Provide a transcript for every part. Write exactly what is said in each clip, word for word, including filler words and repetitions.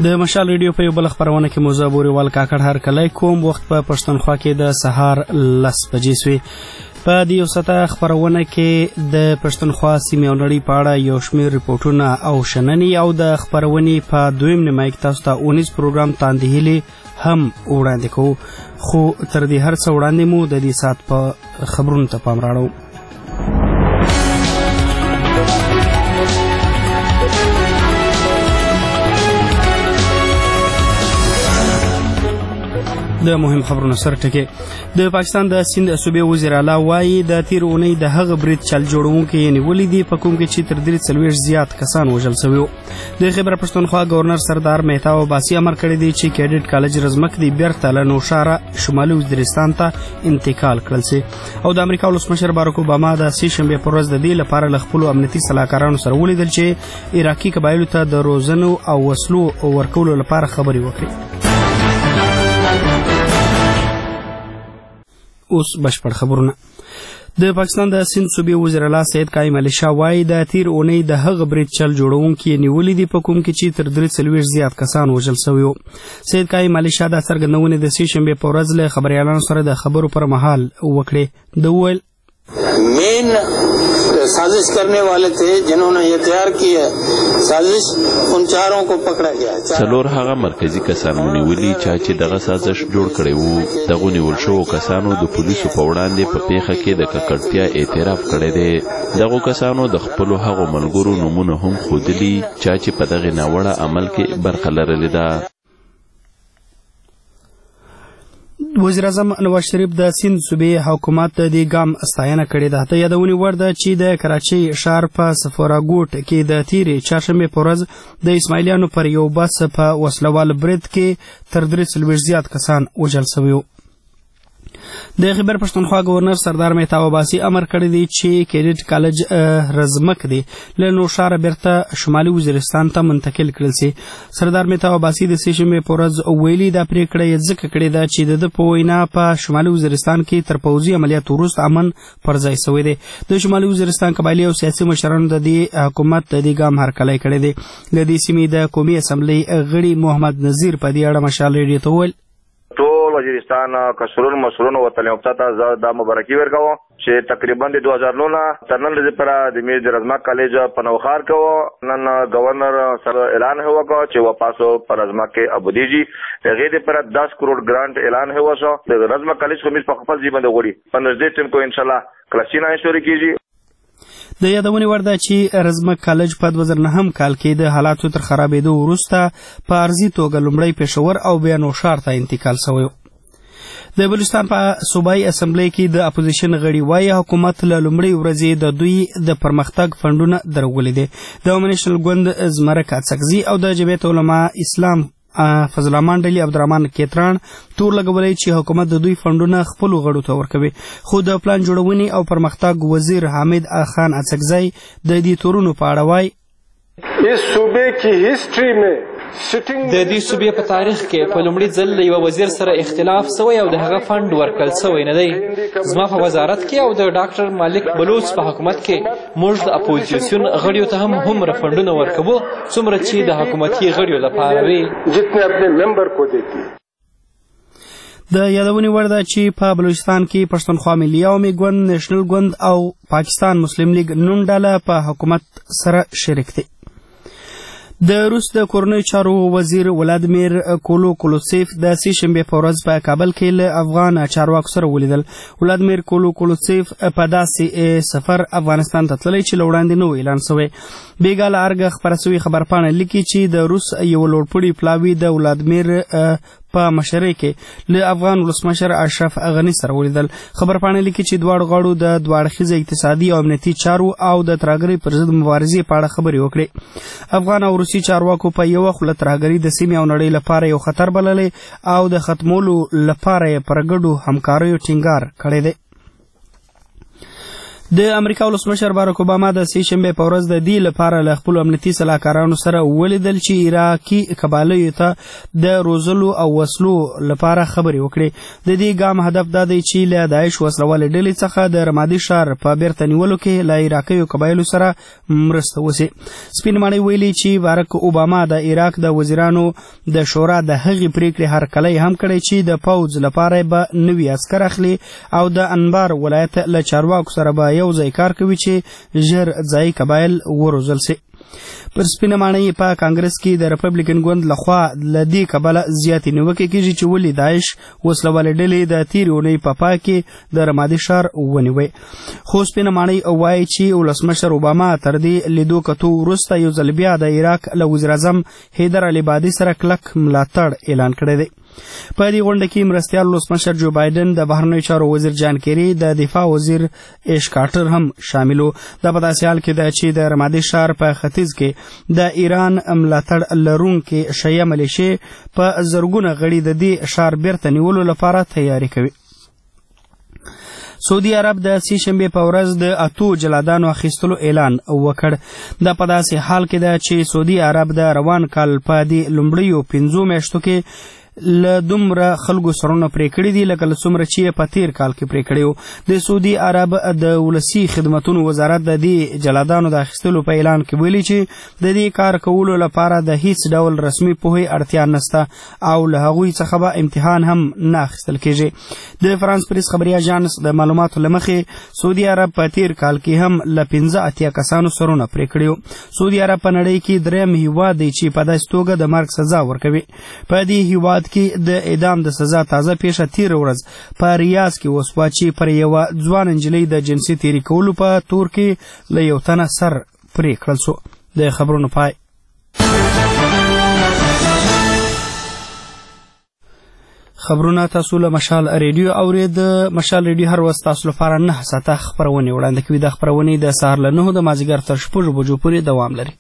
د مشال ریډیو په یو بل خبرونه کې موضوع بوريوال کاکړ هر کله کوم وخت په پښتونخوا کې د سهار لس بجې سوي په دې وسته خبرونه کې د پښتونخوا سیمې او نړۍ په اړه یو شمېر ریپورتونه او شننې او د خبرونې په دویم نیمایي کې تاسو ته اونیز پروګرام تاندهیلي هم وړاندې کوو خو تر دې هر څه وړاندې مو د دې ساعت په خبرونو ته پام راړو. د مهم خبرونو سره ټکي د پاکستان د سند صوبې وزیر اعلی وایي د تیر اونۍ د هغه برید چل جوړونکو نیولې دي په کوم کې چې تر درې څلوېښت زیات کسان وژل شوي. د خیبر پښتونخوا گورنر سردار مهتاب عباسي امر کړی دی چې کیډټ کالج رزمک دی بیرته له نوشاره شمالي وزیرستان ته انتقال کړل شي او د امریکا ولسمشر باراک اوباما د سې شنبې پر ورځ د دې لپاره له خپلو امنیتي سلاکارانو سره ولیدل چې عراقي قبایلو ته د روزنو او وسلو ورکولو لپاره خبرې وکړي. اوس بشپړ خبرونه. د پاکستان د سند صوبې وزیر اعلی سید قائم علي شاه وایي د تیر اونۍ د هغه برید چل جوړونکو نیولې دي په کوم کې چې تر درې څلوېښت زیات کسان وژل شوي. سید قائم علي شاه د څرګندونې د سې شنبې په ورځ له خبريالانو سره د خبرو پر مهال وکړې. د ویل مین साजिश करने वाले थे जिन्होंने ये तैयार की है साजिश उन चारों को पकड़ा गया. څلور هغه مرکزی کسان ونیولي چې دغه سازش جوړ کړی وو. دغه نیول شوو کسانو د پولیسو په وړاندې په پیښه کې د ککړتیا اعتراف کړی دی. دغه کسانو د خپلو هغو ملګرو نومونه هم ښودلي چې په دغه ناوړه عمل کې برخه لرلې ده. وزیر اعظم نواز شریف د سند صوبې حکومت د دې ګام ستاینه کړې ده. ته یادونې وړ ده چې د کراچۍ ښار په سفوراګوټ کې د تیرې چهارشنبې په ورځ د اسماعیلیانو پر یو بس په وسلوال برید کې تر درې څلوېښت زیات کسان وژل شوي وو. د خیبر پښتونخوا گورنر سردار مهتاب عباسي امر کړی دی چې کیډټ کالج رزمک دی له نوشاره بیرته شمالي وزیرستان ته منتقل کړل شي. سردار مهتاب عباسي د سې شنبې په ورځ ویلي دا پریکړه یې ځکه کړې ده چې د په وینا په شمالي وزیرستان کې تر پوځي عملیاتو وروسته امن پر ځای شوی دی. د شمالي وزیرستان قبایلي او سیاسي مشرانو د دې حکومت د دې ګام هرکلی کړی دی. د دې سیمې د قومي اسمبلۍ غړي محمد نذیر په دې اړه مشال ریډیو ته وویل ټول وزیرستان کسرون مسرون و تلیمتا ته دا مبارکي ورکوم چې تقریبا د دوه هزار نو نه تر نن ورځې پورې د میز رزمک کالج په نوښار کې نن گورنر سره اعلان هوا کو چې واپس پر رزمک کې ابودیجی هغه د پر دس کروڑ گرانٹ اعلان هوا شو د رزمک کالج خمیس په خپل ځای باندې وړي په نږدې ټیم کو ان شاء الله کلاسینا شروع کیږي. د یادونې وړ ده چې رزمک کالج په دوه زره نهم کال کې د حالاتو تر خرابېدو وروسته په عرضي توګه لومړی پېښور او بیا نوشار ته انتقال شوی. د بلوچستان په صوبایي اسمبلی کې د اپوزیشن غړي وایي حکومت له لومړۍ ورځې د دوی د پرمختګ فنډونه درولې دي. د اومنیشنل ګوند زمرک اڅکزي او د جمعیت علما اسلام فضل الرحمن ډلې عبدالرحمن کیتران تور لګولې چې حکومت د دوی فنډونه خپلو غړو ته ورکوي. خو د پلان جوړونې او پرمختګ وزیر حامد خان اڅکزی د دې تورونو په اړه وایي اس صوبے کی ہسٹری میں د دې صوبې په تاریخ کې په لومړي ځل له یو وزیر سره اختلاف شوی او د هغه فند ورکړل شوی نه دی. زما په وزارت کې او د ډاکټر مالک بلوچ په حکومت کې موږ د اپوزیسیون غړیو ته هم هومره فندونه ورکوو څومره چې د حکومتي غړیو لپاره وي جتنے اپنے ممبر کو دیتی. د یادونې وړ ده چې په بلوچستان کې پښتونخوا ملي عوامي ګوند، نیشنل ګوند او پاکستان مسلم لیگ نون ډله په حکومت سره شریک دي. د روس د کورنۍ چارو وزیر ولادیمیر کولوکولوسیف د سې شنبې په ورځ په کابل کې له افغان چارواکو سره ولیدل. ولادیمیر کولوکولوسیف په داسې سفر افغانستان ته تللی چې له وړاندې نه و اعلان شوی. بېګا له ارګه خپره شوې خبرپاڼه لیکي چې د روس یو لوړپوړي پلاوي د ولادیمیر په مشرۍ کې له افغان ولسمشر اشرف غني سره ولیدل. خبرپاڼه لیکي چې دواړو غاړو د دوه اړخیزه اقتصادي او امنیتي چارو او د ترهګرۍ پر ضد مبارزې په اړه خبرې وکړې. افغان او روسي چارواکو په یوه خوله ترهګرۍ د سیمې او نړۍ لپاره یو خطر بللی او د ختمولو لپاره یې پر ګډو همکاریو ټینګار کړی دی. د امریکا ولسمشر باراک اوباما د سې شنبې په ورځ د دې لپاره له خپلو امنیتي سلاکارانو سره ولیدل چې عراقي قبایلیو ته د روزلو او وسلو لپاره خبرې وکړي. د دې ګام هدف دا دی چې له داعش وسلوالې ډلې څخه د رمادي ښار په بیرته نیولو کې له عراقیو قبایلو سره مرسته وشي. سپین ماڼۍ ویلي چې باراک اوباما د عراق د وزیرانو د شورا د هغې پریکړې هرکلی هم کړی چې د پوځ لپاره به نوي عسکر اخلي او د انبار ولایت له چارواکو سره به یو ځای کار کوي چې ژر ځایي قبایل وروزل سي. پر سپینه ماڼۍ په کانګرس کې د ریپبلیکن ګوند لخوا له دې کبله زیاتې نیوکې کېږي چې ولې داعش وسلوالې ډلې د تېرې اونۍ په پای کې د رمادي ښار ونیوی. خو سپینه ماڼۍ وایي چې ولسمشر اوباما تر دې لیدو کتو وروسته یو ځل بیا د عراق له وزیر اعظم حیدر العبادي سره کلک ملاتړ اعلان کړی دی. په دې غونډه کې مرستیال ولسمشر جو بایدن، د بهرنیو چارو وزیر جان کیری، د دفاع وزیر ایش کارټر هم شامل وو. دا په داسې حال کې ده چې د رمادي ښار په ختیځ کې د ایران ملاتړ لرونکي شیعه ملیشې په زرګونه غړي د دې ښار بیرته نیولو لپاره تیاری کوي. سعودي عرب د سې شنبې په ورځ د اتو جلادانو اخیستلو اعلان وکړ. دا په داسې حال کې ده چې سعودي عرب د روان کال په دې لومړیو پنځو میاشتو کې له دومره خلکو سرونه پرې کړي دي لکه له څومره چې په تیر کال کې پرې کړي وو. د سعودي عرب د ولسي خدمتونو وزارت د دې جلادانو د اخیستلو په اعلان کې ویلي چې د دې کار کولو لپاره د هیڅ ډول رسمي پوهې اړتیا نشته او له هغوی څخه به امتحان هم نه اخیستل کېږي. د فرانس پریس خبري اژانس د معلوماتو له مخې سعودي عرب په تیر کال کې هم له پنځه اتیا کسانو سرونه پرې کړي وو. سعودي عرب په نړۍ کې دریم هیواد دی چې په داسې توګه د مرګ سزا ورکوي. په دې هیواد کې د اعدام د سزا تازه پیښه تیر ورځ په ریاض کې وسوه چې پر یوه ځوان نجلۍ د جنسي تیری کولو په تور کې له یو تنه سر پرې کړل سو. د خبرونو پای. خبرونه تاسو له مشال ریډیو اورید. مشال ریډیو هر ورځ تاسو لپاره نه ساعته خبرونه وړاندې کوي. د خبرونه د سهار له نهو د مازدیګر تر شپږو بجو پورې دوام لري.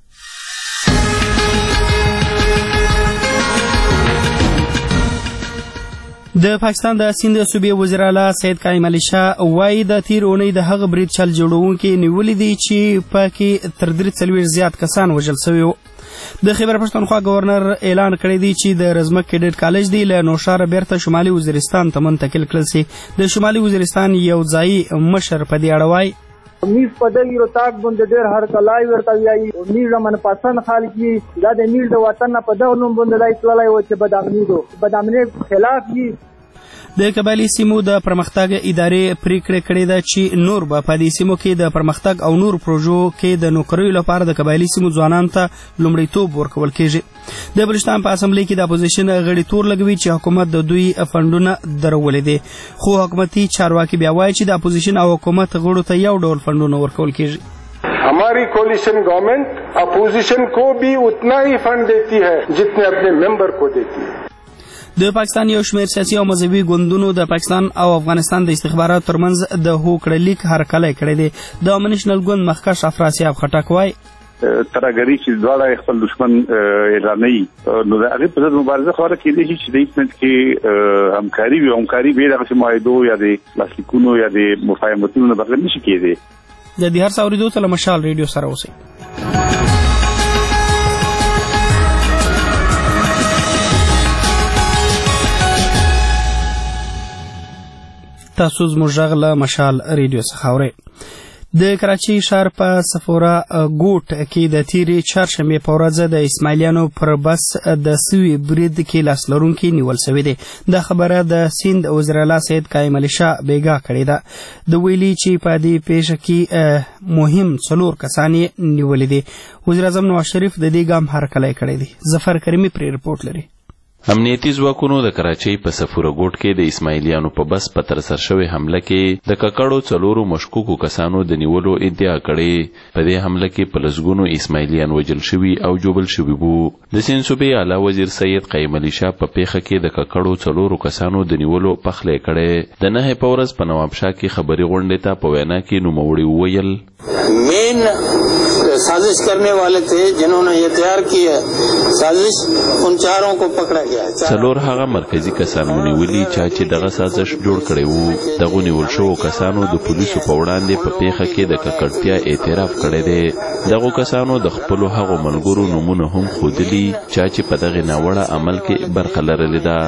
د پاکستان د سیند صوبې وزیر اعلی سید قائم علي شاه وایي د تیر اونۍ د هغه برید چل جوړونکي نیولي دي چې پکې تر درې څلوېښت زیات کسان وژل سوي وو. د خیبر پښتونخوا گورنر اعلان کړی دی چې د رزمک کیډټ کالج دی له نوشاره بیرته شمالي وزیرستان ته منتقل کړل سي. د شمالي وزیرستان یو ځایي مشر په دې اړه وایي میز پدې روتاک باندې ډېر هر کلای ورته ویایي میز من پسند خلک یې دا د میز د وطن نه په دغه نوم باندې لای تللی و چې بدامني دو بدامني خلاف یې. د قبایلي سیمو د پرمختګ ادارې پریکړه کړې ده چې نور به په دې سیمو کې د پرمختګ او نور پروژو کې د نوکریو لپاره د قبایلي سیمو ځوانانو ته لومړیتوب ورکول کېږي. د بلوچستان په اسمبلی کې د اپوزیشن غړي تور لګوي چې حکومت د دوی فنډونه درولې دي. خو حکومتي چارواکي بیا وایي چې د اپوزیشن او حکومت غړو ته یو ډول فنډونه ورکول کېږي. हमारी कोलिशन गवर्नमेंट अपोजिशन को भी उतना ही फंड देती है जितने अपने मेंबर को देती है. د پاکستان یو شمېر سیاسي او مذهبي ګوندونو د پاکستان او افغانستان د استخباراتو ترمنځ د هوکړه لیک هرکلی کړی دی. د امنیشنل ګوند مخکښ افراسیاب خټک وایي ترګری چې دواړه خپل دشمن اعلانوي نو د هغې په ضد مبارزه خواره کېدای شي چې د ایسمنټ کې همکاري وي. همکاري بې دغسې معاهدو یا د لاسلیکونو یا د مفاهمتونو نه بغیر نشي کېدی. د دې هر څه اورېدو ته له مشال ریډیو سره اوسئ. تاسو زموږ غږ له مشال ریډیو څخه اورئ. د کراچۍ ښار په صفورا ګوټ کې د تیرې چهارشنبې په ورځ د اسماعیلیانو پر بس د سوي برید کې لاس لرونکي نیول سوي دي. دا خبره د سیند وزیر اعلی سید قائم علي شاه بیګا کړې ده. د ویلي چې په دې پیښه کې مهم څلور کسان یې نیولي دي. وزیر اعظم نواز شریف د دې ګام هرکلی کړی دی. ظفر کریمي پرې رپورټ لري. امنیتي ځواکونو د کراچۍ په صفوره ګوټ کې د اسماعیلیانو په بس په ترسره شوې حمله کې د ککړو څلورو مشکوکو کسانو د نیولو ادعا کړې. په دې حمله کې په لسګونو اسماعیلیان وژل شوي او جوبل شوي وو. د سیند صوبې اعلی وزیر سید قائم علي شاه په پیښه کې د ککړو څلورو کسانو د نیولو پخلی کړی. د نهې په ورځ په نوابشاه کې خبري غونډې ته په وینا کې نوموړي وویل مین साजिश करने वाले थे जिन्होंने ये तैयार की है साजिश उन चारों को पकड़ा गया है. څلور هغه مرکزی کسان ونیولي چا چې دغه سازش جوړ کړی وو. دغه نیول شوو کسانو د پولیسو په وړاندې په پیښه کې د ککړتیا اعتراف کړی دی. دغه کسانو د خپلو هغو ملګرو نومونه هم ښودلي چا چې په دغه ناوړه عمل کې برخه لرلې ده.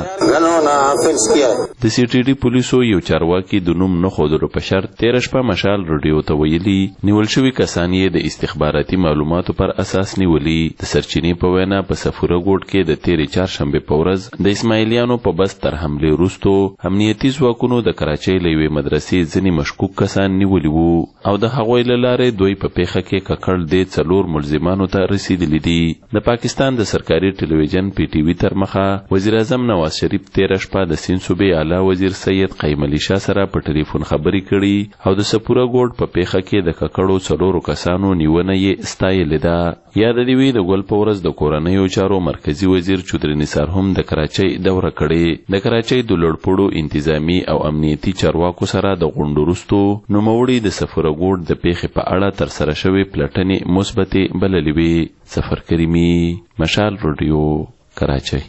د سی ټي ډي پولیسو یو چارواکي د نوم نه ښودلو په شرط تېره شپه مشال راډیو ته ویلي نیول شوي کسان یې د استخباراتي معلوماتو پر اساس نیولي. د سرچینې په وینا په صفوره ګوټ کې د تېرې چهارشنبې په ورځ د اسماعیلیانو په بس تر حملې وروستو امنیتي ځواکونو د کراچۍ له یوې مدرسې ځینې مشکوک کسان نیولي وو او د هغوی له لارې دوی په پیښه کې ککړ دې څلور ملزمانو ته رسیدلي دي. د پاکستان د سرکاري ټلویزیون پی ټي وي تر مخه وزیر اعظم نواز شریف تېره شپه د سیند صوبې اعلی وزیر سید قیم علي شاه سره په ټلیفون خبرې کړي او د سپوره ګوټ په پیښه کې د ککړو څلورو کسانو نیونه یې ستایلې ده. یاد دې وي د ګل په ورځ د کورنیو چارو مرکزی وزیر چودري نثار هم د کراچۍ دوره کړې. د کراچۍ د لوړپوړو انتظامی او امنیتي چارواکو سره د غونډو وروستو نوموړي د سپوره ګوټ د پیښې په اړه ترسره شوې پلټنې مثبتې بللې وې. سفر کریمي، مشال راډیو، کراچۍ.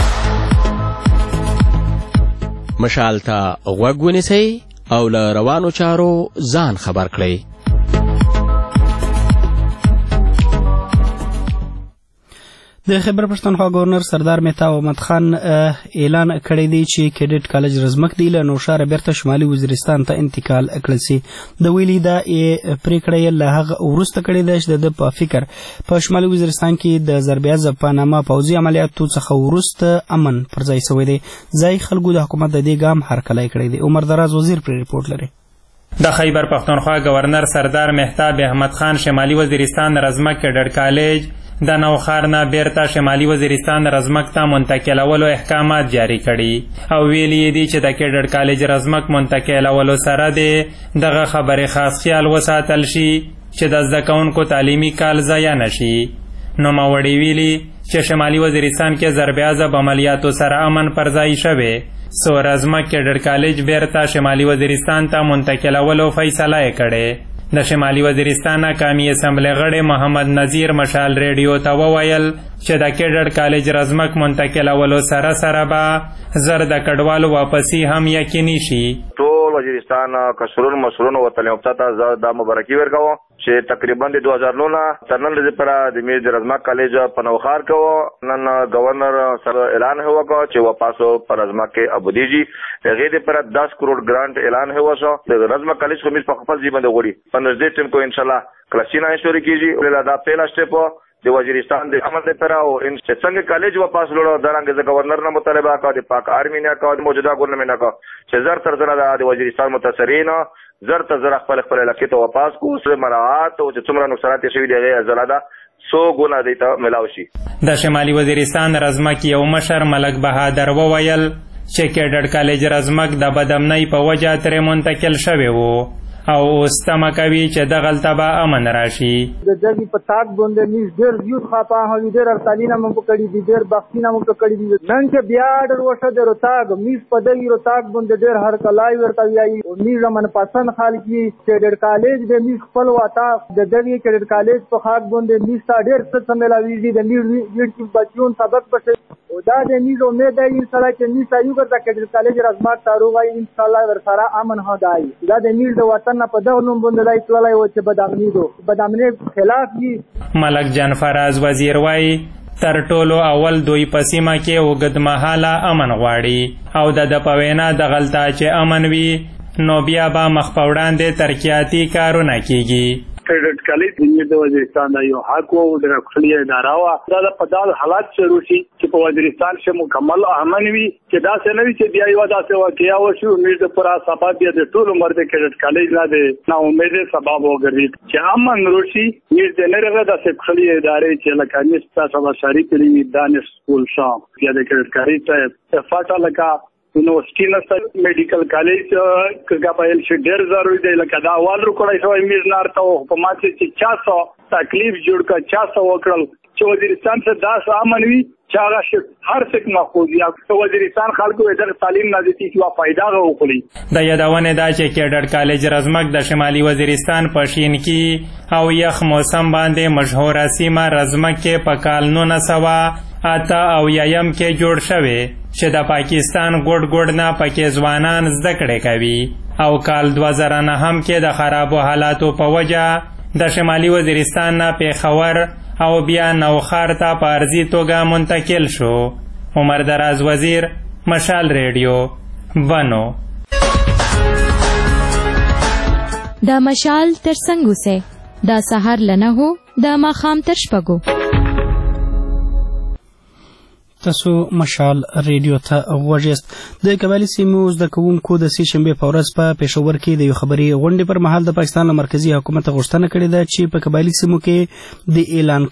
مشال ته غوږ ونیسئ او له روانو چارو ځان خبر کړئ. د خیبر پښتونخوا گورنر سردار مهتاب احمد خان اعلان کړی دی چې کیډټ کالج رزمک دی له نوشهره بیرته شمالي وزیرستان ته انتقال کړل سي. د ویلي دا پریکړه یې له هغه وروسته کړې ده چې د په فکر په شمالي وزیرستان کې د ضربیازه په نامه پوځي عملیاتو څخه وروسته امن پر ځای شوی دی. ځای خلکو د حکومت د دې ګام هرکلی کړی دی. عمر دراز وزیر پر ریپورت لري. د خیبر پښتونخوا گورنر سردار مهتاب احمد خان شمالي وزیرستان رزمک کیډټ کالج د نوښار نه بیرته شمالي وزیرستان رزمک ته منتقلولو احکامات جاری کړي او ویلي دي چې د کیډټ کالج رزمک منتقلولو سره د دغه خبرې خاص خیال وساتل شي چې د زده کوونکو تعلیمي کال ضایع نشي. نوموړي ویلي چې شمالي وزیرستان کې ضربیازب عملیاتو سره امن پر ځای شوی سو رزمک کیډټ کالج بیرته شمالي وزیرستان ته منتقلولو فیصله یې کړې. د شمالي وزیرستان قومي اسمبلی غړي محمد نذیر مشال ریډیو ته وویل چې د کیډټ کالج رزمک منتقلولو سره سره به زر د کډوالو واپسی هم یقیني شي. ټول وزیرستان کسرون مسرون و تلیمتا ته دا مبارکي ورکوم چې تقریبا د دوه هزار نو نه تر نن ورځې پورې د میز رزمک کالج په نوښار کې نن گورنر سره اعلان هوا چې واپس پر رزمک کې ابودیجی هغه د پر دس کروڑ گرانٹ اعلان هوا شو. د رزمک کالج خو میز په خپل ځای باندې غوړي په نږدې ټیم کو ان شاء الله کلاسینا شروع کیږي. ولې دا پهلا سټپ د وزیرستان د عمل لپاره او ان څنګه کالج واپس لړو درنګ د گورنر نه مطالبه کا د پاک آرمی نه کا د موجوده ګورنمنت نه کا چې زر تر زر د وزیرستان متاثرین زر تر زر خپل خپل علاقې ته واپس کو سره مراعات او چې څومره نقصانات شوي دي هغه زلاده سو ګونه دی ته ملاوي شي. د شمالي وزیرستان رزمک یو مشر ملک بهادر وویل چې کیډټ کالج رزمک د بدامنۍ په وجه ترې منتقل شوی وو او اوس تمه کوي چې دغلته به امن راشي. د دغې په تاک باندې موږ ډېر زیات خفه هغوی ډېر ارتالینه مو پکړي دي ډېر بختینه مو پکړي دي. نن چې بیا ډېر وشه د رتاګ موږ په دغې رتاګ باندې ډېر هرکلی ورته وایي او موږ منپسند خلک یي. کیډټ کالج د موږ خپل وطا د دغې کیډټ کالج په خاک باندې موږ ته ډېر څه څه میلاویږي د موږ بچیون سبق بشي او دا د موږ امید دی انشاءالله چې موږ ته یو ګرځه کیډټ کالج رزمک ته روغی انشاءالله ورسره امن هدای. دا د موږ د وطن نه په دغه نوم باندې دای تللی و چې بدامني دو بدامنۍ خلاف وي. ملک جان فراز وزیر وایي تر ټولو اول دوی په سیمه کې اوږدمهاله امن غواړي او د ده په وینا دغلته چې امن وي نو بیا به مخ په وړاندې ترقیاتي کارونه کیږي. کیډټ کالج د وزیرستان یو حق او د رخصتي اداره وا دا په داسې حالات شروع شي چې په وزیرستان کې مکمل امن وي چې دا څه نه وي چې بیا یو داسې واقعیا وشي امید د پورا سبا بیا د ټول عمر د کیډټ کالج نه دی نا امید سبب وګرځي چې امن روشي یې د نړۍ د رخصتي ادارې چې لکه نستا سبا شریک لري دانش سکول شام یا د کیډټ کالج ته فاټا لکه یونیورسيټي نسته میډیکل کالج کګه په ال شي ډېر ضروري دی لکه دا اول ورکړای شوی میز نارته او حکومت چې چا څو تکلیف جوړ کا چا څو وکړل چې وزیرستان څخه داسې امن وي چې هغه شي هر څه ماخوذ یا وزیرستان خلکو دغه تعلیم نه دي چې فائدہ غوښړي. د یادونه دا چې کیډر کالج رزمک د شمالي وزیرستان په شینکی او یخ موسم باندې مشهور سیمه رزمک کې په کال نولس سوه اته او یم کې جوړ شوی چې د پاکستان ګوډ ګوډ نه پکې ځوانان زده کړې کوي او کال دوه زره نهم کې د خرابو حالاتو په وجه د شمالي وزیرستان نه پیښور او بیا نوخار ته په ارضي توګه منتقل شو. عمر دراز وزیر، مشال ریډیو، بنو. دا مشال تر څنګه سه دا سحر لنه هو دا ماخام تر شپږو. تاسو مشال ریډیو ته غوږیست. د قبایلي سیمو زده کوونکو د سې شنبې په ورځ په پېښور کې د یو خبري غونډې پر مهال د پاکستان له مرکزي حکومت غوښتنه کړې ده چې په قبایلي سیمو کې د اعلان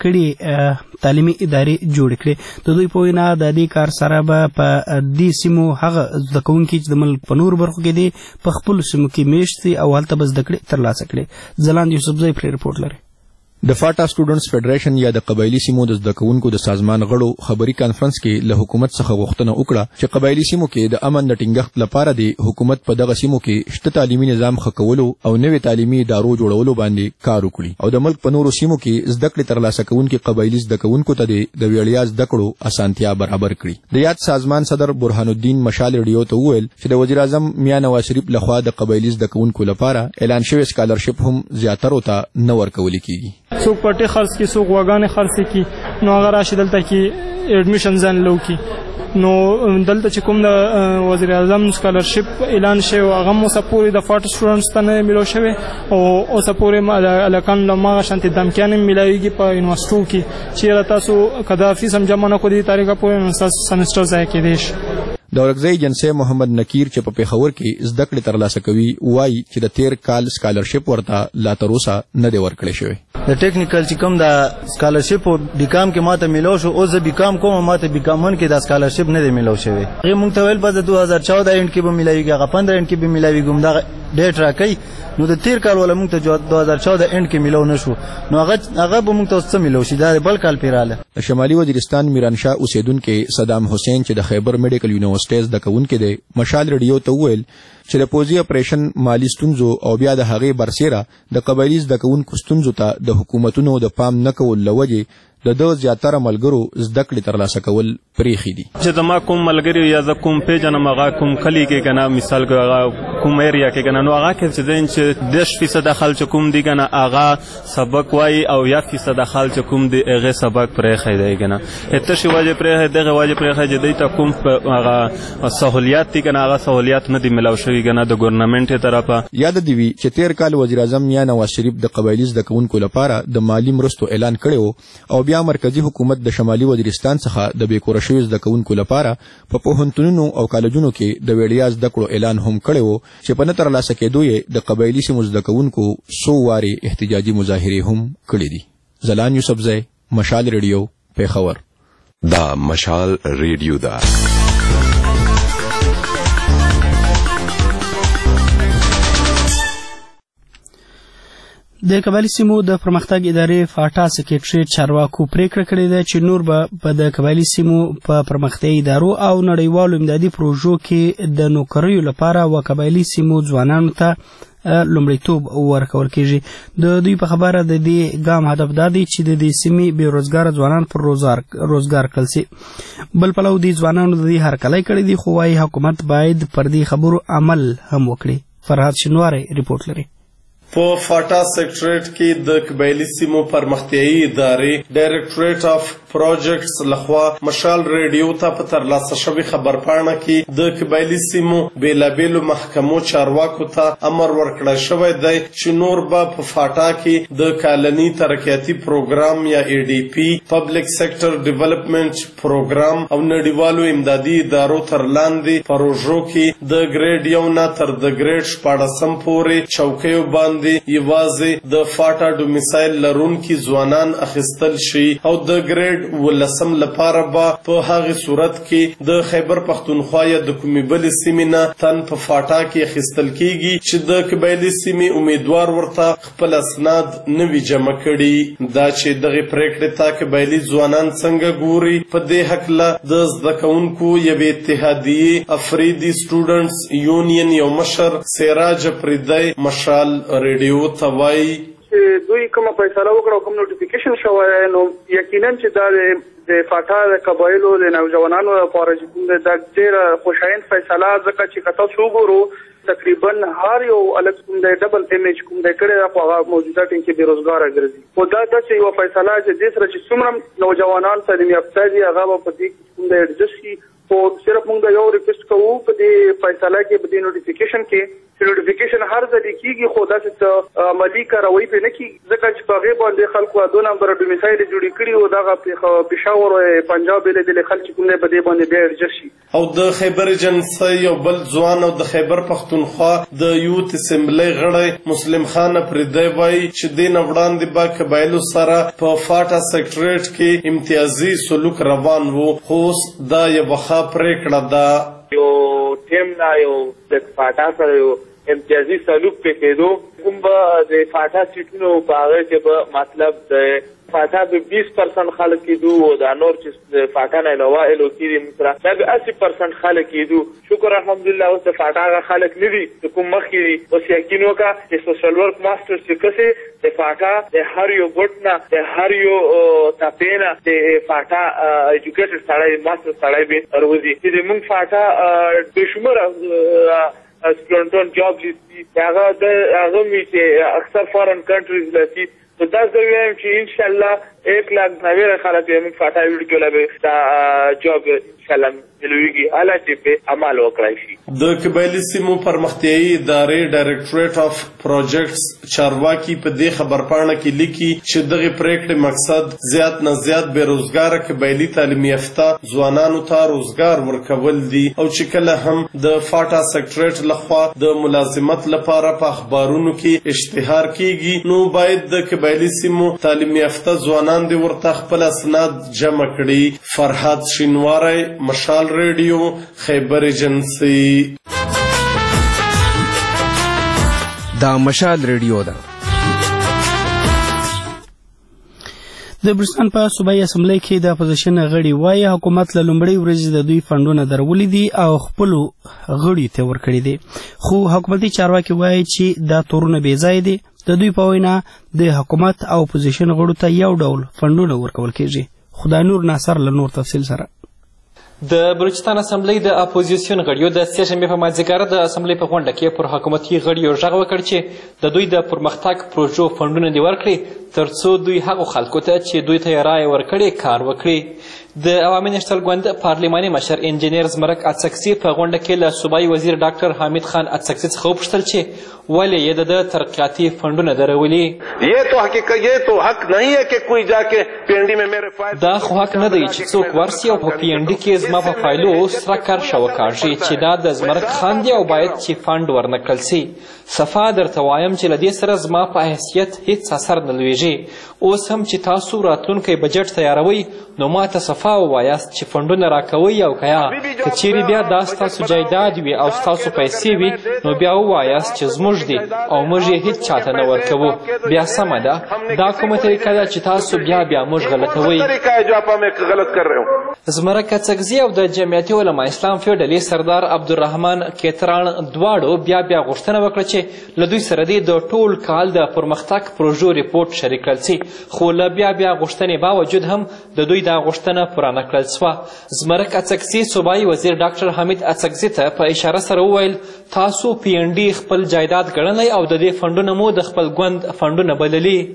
کړي تعلیمي ادارې جوړې کړي. د دوی په وینا د دې کار سره به په دې سیمو هغه زده کوونکي چې د ملک په نورو برخو کې دي په خپلو سیمو کې میشت دي او هلته به زده کړې ترلاسه کړي. ځلاند یوسفزی پرې رپورټ لري. د فاټا سټوډنټس فدریشن یا د قبایلی سیمو د زده کوونکو د سازمان غړو خبري کانفرنس کې له حکومت څخه غوښتنه وکړه چې قبایلی سیمو کې د امن د ټینګښت لپاره د حکومت په دغه سیمو کې شته تعلیمي نظام ښه کولو او نوې تعلیمي ادارو جوړولو باندې کار وکړي او د ملک په نورو سیمو کې زده کړې ترلاسه کوونکي قبایلی زده کوونکو ته د ویړیا زده کړو اسانتیا برابر کړي. د یاد سازمان صدر برهان الدین مشال ریډیو ته وویل چې د وزیر اعظم میاں نواز شریف لخوا د قبایلی زده کوونکو لپاره اعلان شوی سکالرشپ هم زیاترو ته نه ورکول کیږي. څوک پټي خرڅ کی څوک وګانې خرڅ کی نو هغه راشي دلته کې اډمیشن ځان لو کی نو دلته چې کوم د وزیر اعظم سکالرشپ اعلان شوی هغه مو سپوري د فاټ سټوډنټس ته نه ملو شوی او او سپوري الکان لمغه شانتي دمکان ملایږي په یونیورسيټو کې چې تاسو کدا فیس هم جمع نه کوي طریقه په سمستر ځای کې دیش. د اورګزی جنسي محمد نکیر چې په پیښور کې زده کړې ترلاسه کوي وایي چې د تیر کال سکالرشپ ورته لا تر اوسه نه دی ورکړی شوی. د ټیکنیکل چې کوم د سکالرشپ او بیکام کې ماته ملو شو او زه بیکام کوم ماته بیکامن کې د سکالرشپ نه دی ملو شوی. هغه مونږ ته ویل په دوه هزار چودہ اند کې به ملایږي هغه پندرہ اند کې به ملایږي ګم دا ډیټ راکې نو د تیر کال ولا مونږ ته دوه هزار چودہ اند کې ملو نشو نو هغه هغه به مونږ ته څه ملو شي دا بل کال پیراله. شمالي وزیرستان میرانشاه اوسیدونکو صدام حسین چې د خیبر میډیکل یونیورسيټي د کوونکو د مشال ریډیو ته وویل چې د پوزي اپریشن مالی ستونزو او بیا د هغې برسیره د قبایلی زده کوونکو ستونزو ته د حکومتونو د پام نه کول له وجې د ده زیاتره ملګرو زده کړې ترلاسه کول پریښي دي. چې زما کوم ملګري یا زه کوم پیژنم هغه کوم کلي کې که نه مثال هغه کوم ایریا کې که نه نو هغه کې چې دی چې دېرش فیصده خلک چې کوم دي که نه هغه سبق وایي او یا فیصده خلک چې کوم دي هغې سبق پرېښی دی که نه تشې وجې پرېښی دغې وجې پرېښی چې دوی ته کوم هغه سهولیات دي که نه هغه سهولیات نه دي ملاو شوي که نه د ګورنمنټ طرفه. یاد دې وي چې تیر کال وزیر اعظم میاں نواز شریف د قبایلي زده کوونکو لپاره د مالي مرستو اعلان کړی او بیا مرکزی حکومت د شمالي وزیرستان څخه د بیکوره شویو زده کوونکو لپاره په پوهنتونونو او کالجونو کې د ویړیا زده کړو اعلان هم کړی و چې په نه ترلاسه کېدو یې د قبایلي سیمو زده کوونکو څو وارې احتجاجي مظاهرې هم کړې دي. ځلان یوسفزی، مشال ریډیو، پیښور. دا مشال ریډیو ده. د قبایلي سیمو د پرمختګ ادارې فاټا سکریټریټ چارواکو پریکړه کړې ده چې نور به په د قبایلي سیمو په پرمختیایي ادارو او نړیوالو امدادي پروژو کې د نوکریو لپاره و قبایلي سیمو ځوانانو ته لومړیتوب ورکول کېږي. د دوی په خبره د دې ګام هدف دا دی چې د دې سیمې بېروزګاره ځوانان پر روزګار کړل سي. بل پلو دې ځوانانو د دې هرکلی کړی دی خو وايي حکومت باید پر دې خبرو عمل هم وکړي. فرهاد شنواری رپورټ لري. په فاټا سیکټریټ کې د قبایلي سیمو پرمختیایي ادارې ډایرکټریټ اف پروجیکټس لخوا مشال ریډیو ته په ترلاسه شوې خبرپاڼه کې د قبایلي سیمو بیلابیلو محکمو چارواکو ته امر ورکړی شوی دی چې نور به په فاټا کې د کالني ترقیاتي پروګرام یا ای ډي پی پبلک سیکټر ډیولپمنٹ پروګرام او نړیوالو امدادي ادارو تر لاندې پروژو کې د ګریډ یو نه تر د ګریډ شپاړسم پورې چوکیو باندې باندې یوازې د فاټا ډومیسایل لرونکي ځوانان اخیستل شي او د ګریډ ولسم لپاره به په هغه صورت کې د خیبر پختونخوا یا د کومې بلې سیمې نه تن په فاټا کې اخیستل کیږي چې د قبایلي سیمې امیدوار ورته خپل اسناد نه وي جمع کړي. دا چې دغه پریکړې ته قبایلي ځوانان څنګه ګوري، په دې هکله د زده کوونکو یوې اتحادیې افریدي سټوډنټس یونین یو مشر سراج افریدی مشال ریډیو ته وایي چې دوی کومه فیصله وکړه، کوم نوټیفیکیشن شوی، نو یقینا چې دا د فاټا د قبایلو د نوجوانانو لپاره چې دا ډېره خوشایند فیصله ځکه چې که تاسو وګورو تقریبا هر یو الګ کوم د ډبل ایمیج کوم د کړي دا په موجوده ټیم کې بیروزګار ګرځي. خو دا چې یو فیصله چې د سره چې څومره نوجوانان تعلیم یافته دي هغه په دې کوم د ایڈجسټ شي. خو صرف موږ دا یو ریکوست کوو په دې فیصله کې په دې نوټیفیکیشن کې چې نوټیفیکیشن هر ځل کېږي خو داسې عملي کاروي پرې نه کېږي ځکه چې په هغې باندې خلکو دو نمبره ډومیسایل جوړې کړي او دغه پېښور او پنجاب بېلې بېلې خلک چې کوم دی په دې باندې بیا ایډجسټ شي. او د خیبر ایجنسۍ یو بل ځوان او د خیبر پښتونخوا د یوت اسمبلی غړی مسلم خان افریدی وایي چې دې نه وړاندې به قبایلو سره په فاټا سیکټریټ کې امتیازي سلوک روان و، خو اوس دا یوه ښه پرېکړه ده. یو ټیم نه یو د فاټا سره یو امتیازي سلوک پې کېدو، کوم به د فاټا سیټونو په هغه کې به مطلب د فاټا به بیس پرسنټ خلک کېدو او دا نور چې د فاټا نه علاوه ایلو کېدي مثلا دا به اسی پرسنټ خلک کېدو. شکر الحمدلله اوس د فاټا هغه خلک نه دي د کوم مخکې دي. اوس یقین وکړه چې سوشل ورک ماسټر چې کسې د فاټا د هر یو ګوټ نه د هر یو تپې نه د فاټا ایجوکیټډ سړی ماسټر سړی به روزي چې موږ فاټا بېشمېره سټوډنټان جاب لیسي هغه د هغه مې چې اکثر فارن کنټریز لسی تو دا زه وایم چې انشاءالله ایک لاک نوي خلک یې موږ فاټا ویډ کې به دا جاب انشاءالله ملويږي حالا چې په عمل وکړای شي. د قبایلي سیمو پرمختیایي ادارې ډایرکټریټ اف پروجیکټس چارواکي په دې خبرپاڼه کې لیکي چې دغه پریکړې مقصد زیات نه زیات بیروزګاره قبایلي تعلیم یافته ځوانانو ته روزګار ورکول دي او چې کله هم د فاټا سیکټریټ لخوا د ملازمت لپاره په اخبارونو کې اشتهار کیږي نو باید د قبایلي سیمو تعلیم یافته ځوانان دې ورته خپل اسناد جمع کړي. فرحات شینواری، مشال ریډیو، خیبر ایجنسی. دا مشال ریډیو ده. د بلوچستان په صوبایي اسمبلی کې د اپوزیشن غړي وایي حکومت له لومړۍ ورځې د دوی فنډونه درولي دي او خپلو غړیو ته ورکړي دي، خو حکومتي چارواکي وایي چې دا تورونه بې ځایه دي. د دوی په وینا د حکومت او اپوزیشن غړو ته یو ډول فنډونه ورکول کېږي. خدای نور ناصر له نور تفصیل سره. د بلوچستان اسمبلی د اپوزیسیون غړیو د سه شنبې په مازدیګر د اسمبلی په غونډه کې پر حکومتي غړیو غږ وکړ چې د دوی د پرمختګ پروژو فنډونه دې ورکړي تر څو دوی هغو خلکو ته چې دوی ته یې رایې ورکړې کار وکړي. د عوامي نېشنل ګوند پارلماني مشر انجینیر زمرک اڅکسي په غونډه کې له صوبایي وزیر ډاکټر حامد خان اڅکسي څخه وپوښتل چې ولې یې د ده ترقیاتي فنډونه درولي. دا خو حق نه دی چې څوک ورسي او په پی این ډي کې زما په فایلو سره کرښه وکاږي چې دا د زمرک خان دی او باید چې فنډ ورنکړل سي. صفا درته وایم چې له دې سره زما په حیثیت هیڅ اثر نه لویږي. اوس هم چې تاسو راتلونکی بجټ تیاروئ نو ما ته صفا ووایاست چې فنډونه راکوئ او که یا که چیرې بیا دا ستاسو جایداد وي او ستاسو پیسې وي نو بیا ووایاست چې زموږ دي او موږ یې هیڅ چاته نه ورکوو. بیا سمه ده دا کومه طریقه ده چې تاسو بیا بیا موږ غلطوئ. زمرک اڅکزي او د جمعیتي علما اسلام فیډلې سردار عبدالرحمن کیتران دواړو بیا بیا غوښتنه وکړه چې له دوی سره دې د ټول کال د پرمختګ پروژو ریپورټ شریک کړل سي، خو له بیا بیا غوښتنې باوجود هم د دوی دا غوښتنه پوره نه کړل سوه. زمرک اڅکسي صوبایي وزیر ډاکټر حمید اڅکزي ته په اشاره سره وویل تاسو پی این ډي خپل جایداد ګڼلی او د دې فنډونه مو د خپل ګوند فنډونه بللي.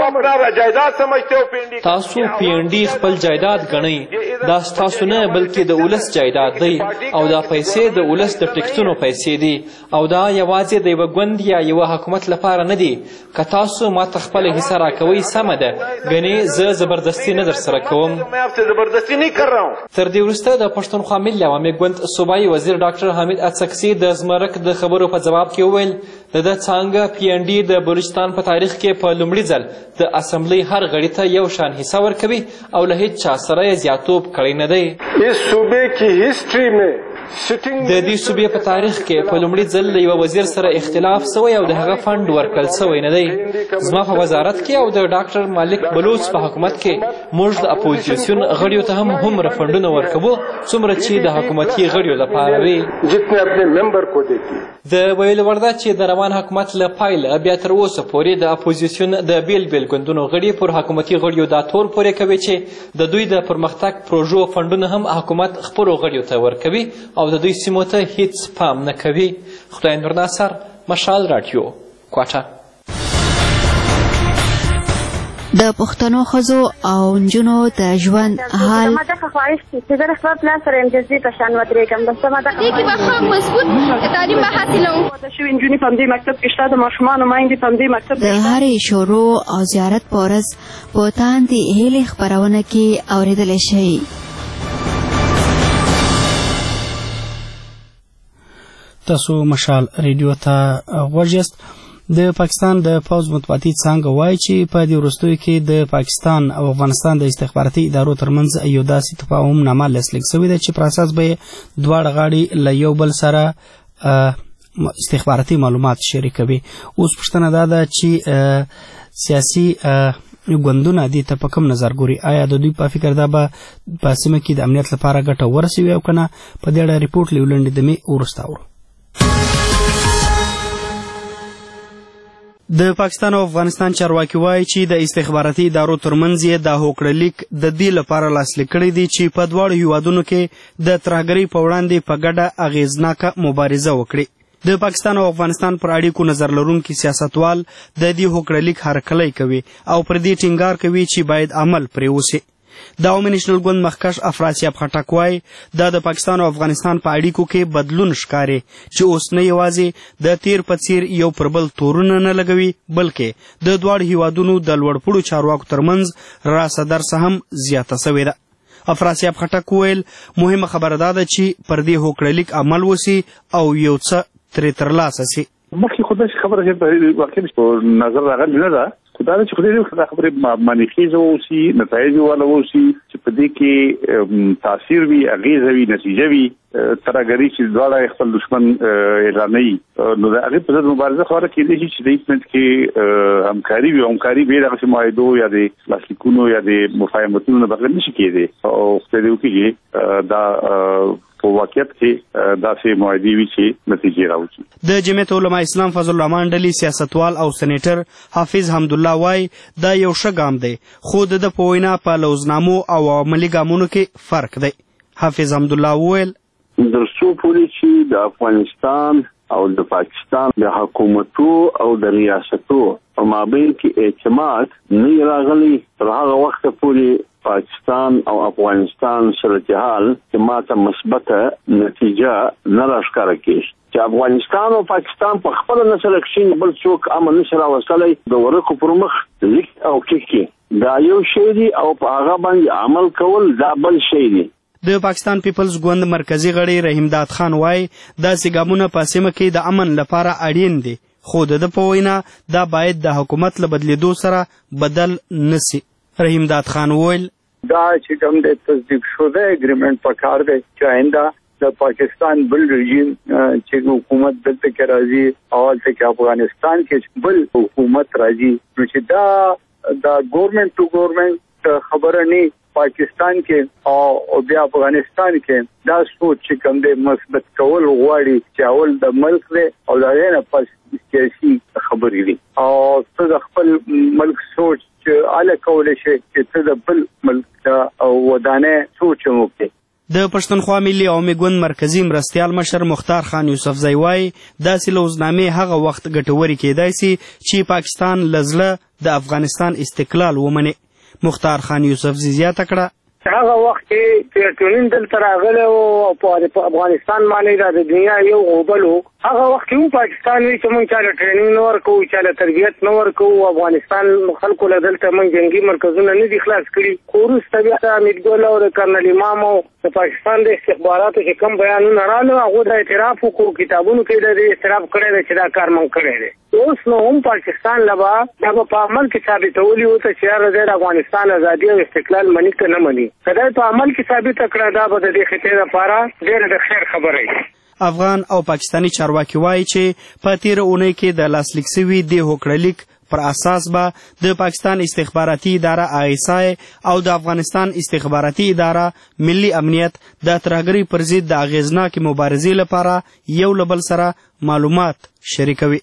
تاسو پی این ډي خپل جایداد ګڼئ، دا ستاسو نه بلکې د ولس جایداد دی او دا پیسې د ولس د ټکسونو پیسې دي او دا یوازې د یوه ګوند یا یوه حکومت لپاره نه دي. که تاسو ما ته خپله حصه راکوئ سمه ده، ګنې زه زبردستي نه در سره کوم. जबरदस्ती नहीं कर रहा हूँ. تر دې وروسته د پښتونخوا ملي عوامي ګوند صوبایي وزیر ډاکټر حامد اڅکسي د زمرک د خبرو په ځواب کې وویل د ده څانګه پی ان ډي د بلوچستان په تاریخ کې په لومړي ځل د اسمبلۍ هر غړي ته یو شان حصه ورکوي او له هیڅ چا سره یې زیاتوب کړی نه دی. इस सूबे की हिस्ट्री में د دې صوبې په تاریخ کې په لومړي ځل له یوه وزیر سره اختلاف سوی او د هغه فنډ ورکړل سوی نه دی. زما په وزارت کې او د ډاکټر مالک بلوچ په حکومت کې موږ د اپوزیسیون غړیو ته هم هومره فنډونه ورکوو څومره چې د حکومتي غړیو لپاره وي. د ویلو وړ ده چې د روان حکومت له پایله بیا تر اوسه پورې د اپوزیسیون د بیل بیل ګوندونو غړي پر حکومتي غړیو دا تور پورې کوي چې د دوی د پرمختګ پروژو فنډونه هم حکومت خپلو غړیو ته ورکوي او د دوی سیمو ته هیڅ پام نه کوي. خدای نور ناصر، مشال راډیو، کوټه. د پښتنو ښځو او نجونو د ژوند حال ما دغه خواهش چې زه د خپل پلان سره امتیازي په شان ودرېږم. بس ما دغه دې کې به ښه مضبوط تعلیم به حاصلوم. واده شوي نجونې په همدې مکتب کې شته، د ماشومانو میندې په همدې مکتب د هرې شروع او زیارت په ورځ په تاندې هیلې خپرونه کې اورېدلی شئ. تاسو مشال ریډیو ته غوږ یاست. د پاکستان د پوځ مطبوعاتي څانګه وایي چې په دې وروستیو کې د پاکستان او افغانستان د استخباراتي ادارو ترمنځ یو داسې تفاهم نامه لاسلیک سوې ده چې پر اساس به یې دواړه غاړې له یو بل سره استخباراتي معلومات شریکوي. اوس پوښتنه دا ده چې سیاسي ګوندونه دې ته په کوم نظر ګوري؟ آیا د دوی په فکر دا به په سیمه کې د امنیت لپاره ګټه ورسوي او که نه؟ په دې اړه ریپورټ له یو لنډې دمې وروسته اورو. د پاکستان او افغانستان چارواکي وایي چې د استخباراتي ادارو ترمنځ یې دا هوکړلیک د دې لپاره لاسلیک کړی دی چې په دواړو هیوادونو کې د ترهګرۍ په وړاندې په ګډه اغیزناکه مبارزه وکړي. د پاکستان او افغانستان پر اړیکو نظر لرونکي سیاستوال د دې هوکړلیک هرکلی کوي او پر دې ټینګار کوي چې باید عمل پرې وشي. د عوامي نیشنل ګوند مخکښ افراسیاب خټک وایي دا د پاکستان او افغانستان په اړیکو کې بدلون ښکاري چې اوس نه یوازې د تیر په څیر یو پر بل تورونه نه لګوي بلکې د دواړو هیوادونو د لوړپوړو چارواکو ترمنځ راسه درسه هم زیاته سوې ده. افراسیاب خټک وویل مهمه خبره دا ده چې پر دې هوکړلیک عمل وسي او یو څه ترې ترلاسه سي. مخکې خو داسې خبره چې واقعي په نظر راغلې نه ده، خو دا چې خدای دې دا خبرې معنیخیزه واوسي، نتایج والا واوسي چې په دې کې تاثیر وي، اغیزه وي، نتیجه وي. ترهګري چې دواړه خپل دشمن اعلانوي نو د هغې په ضد مبارزه خبره کېدای شي چې د هېڅ منځ کې همکاري وي او همکاري بې دغسې معاهدو یا د لاسلیکونو یا د مفاهمتونو نه بغیر نشي کېدی او خدای دې وکړي چې دا په واقعیت کې داسې معاهدې وي چې نتیجې راوځي. د جمعیت علما اسلام فضل الرحمن ډلې سیاستوال او سینیټر حافظ حمدالله وایي دا یو ښه ګام دی خو د ده په وینا په لوزنامو او عملي ګامونو کې فرق دی. حافظ حمدالله وویل در څو پورې چې د افغانستان او د پاکستان د حکومتو او د ریاستو په مابین کې اعتماد نه راغلی تر هغه وخته پورې پاکستان او افغانستان صورتحال چې ماته مثبته نتیجه نه راښکاره کېږي چې افغانستان او پاکستان په خپله نه سره کښېني بل څوک امن نشي راوستلی د ورقو پر مخ لیک او ټیک دا یو شی دی او په هغه باندې عمل کول دا بل شی دی. د پاکستان پیپلز ګوند مرکزی غړی رحیم داد خان وایي داسې ګامونه په سیمه کې د امن لپاره اړین دي خو د ده په وینا دا باید د حکومت له بدلیدو سره بدل نسي. رحیم داد خان وویل دا چې کوم د تصدیق شده اګریمنټ پکار دی چې آینده د پاکستان بل رژیم چې حکومت دلته کې راځي او چې افغانستان کې بل حکومت راځي نو چې دا د ګورنمنت ټو ګورنمنت خبره نه پاکستان کې او بیا افغانستان کې دا سوچ چې کوم د مثبت کول غواړي چې اول د ملک دی او دا نه پس سیاسي خبرې دي او څه د خپل ملک سوچ چې اله کول شي چې څه د بل ملک او ودانه سوچ وکړي. د پښتونخوا ملي عوامي ګوند مرکزي مرستیال مشر مختار خان یوسفزی وایي داسې لوزنامې هغه وخت ګټورې کېدای سي چې پاکستان له زړه د افغانستان استقلال ومني. مختار خان یوسفزی زیاته کړه هغه وخت کې سیرټونین دلته راغلی او په افغانستان باندې د دنیا یو غوبل و. هغه وخت کې پاکستان وی چې موږ چاله ټریننګ نه ورکوو، چاله تربیت نه ورکوو. افغانستان خلکو له دلته موږ جنگي مرکزونه نه دي خلاص کړي. خو وروسته بیا د حمید ګل او د کرنل امام او د پاکستان د استخباراتو چې کوم بیانونه راغلل هغه د اعتراف وکړو، کتابونو کې د اعتراف کړی دی چې دا کار موږ کړی دی. اوس نو هم پاکستان لبا دا په عمل کې ثابتولي وو چې هغه د افغانستان ازادي او استقلال مني که نه مني. کله په عمل کې ثابت کړه دا به د دې خطې لپاره ډېره د خیر خبره وي. افغان او پاکستانی چارواکي وایي چې په تیر اونۍ کې د لاسلیک شوي د هوکړلیک پر اساس به د پاکستان استخباراتي اداره آی ایس آی او د افغانستان استخباراتي اداره ملي امنیت د ترهګرۍ پر ضد د اغیزناکې مبارزې لپاره یو له بل سره معلومات شریکوي.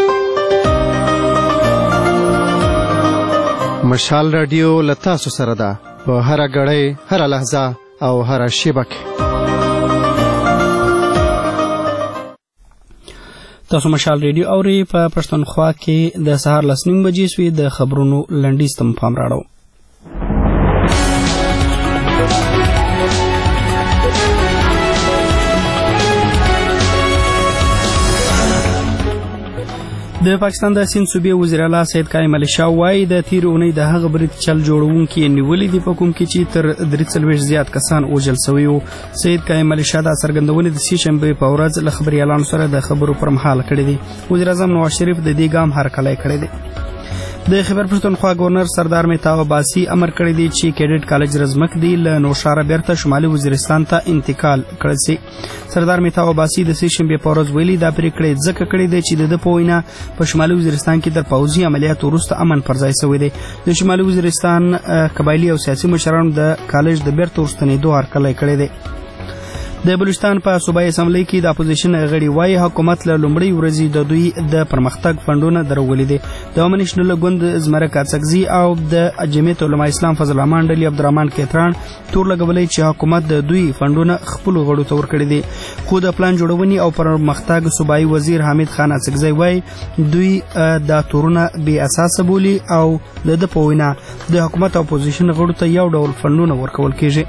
مشال رادیو له تاسو سره ده په هره ګړۍ، هره لحظه او هره شیبه کې. تاسو مشال ریډیو اورئ. په پښتونخوا کې د سهار لس نیم بجې سوې. د خبرونو لنډیز ته پام راړو. د پاکستان د سیند صوبې وزیر اعلی سید قائم علي شاه وایي د تیر اونۍ د هغه برید چل جوړونکي نیولې دي په کوم کې چې تر درې څلوېښت زیات کسان وژل شوي وو. سید قائم علي شاه دا څرګندونې د سې شنبې په ورځ له خبریالانو سره د خبرو پر مهال کړې دي. وزیر اعظم نواز شریف د دې ګام هرکلی کړی دی. د خیبر پښتونخوا گورنر سردار مهتاب عباسي امر کړی دی چې کیډټ کالج رزمک دی له نوشاره بیرته شمالي وزیرستان ته انتقال کړل شي. سردار مهتاب عباسي د سې شنبې په ورځ ویلي دا پریکړه ځکه کړې ده چې د ده په وینا په شمالي وزیرستان کې تر پوځي عملیاتو وروسته امن پر ځای شوی دی. د شمالي وزیرستان قبایلي او سیاسي مشرانو د کالج د بیرته ورستنېدو هرکلی کړی دی. د بلوچستان په صوبایي اسمبلی کې د اپوزیشن غړي وایي حکومت له لومړۍ ورځې د دوی د پرمختګ فنډونه درولي دي. د عوامي نېشنل ګوند زمره کاڅکزي او د جمعیت علما اسلام فضل الرحمن ډلې عبدالرحمن کیتران تور لګولی چې حکومت د دوی فنډونه خپلو غړو ته ورکړي دي. خو د پلان جوړونې او پرمختګ صوبایي وزیر حمید خان اڅکزی وایي دوی دا تورونه بې اساسه بولي او د ده په وینا د حکومت او اپوزیشن غړو ته یو ډول فنډونه ورکول کیږي.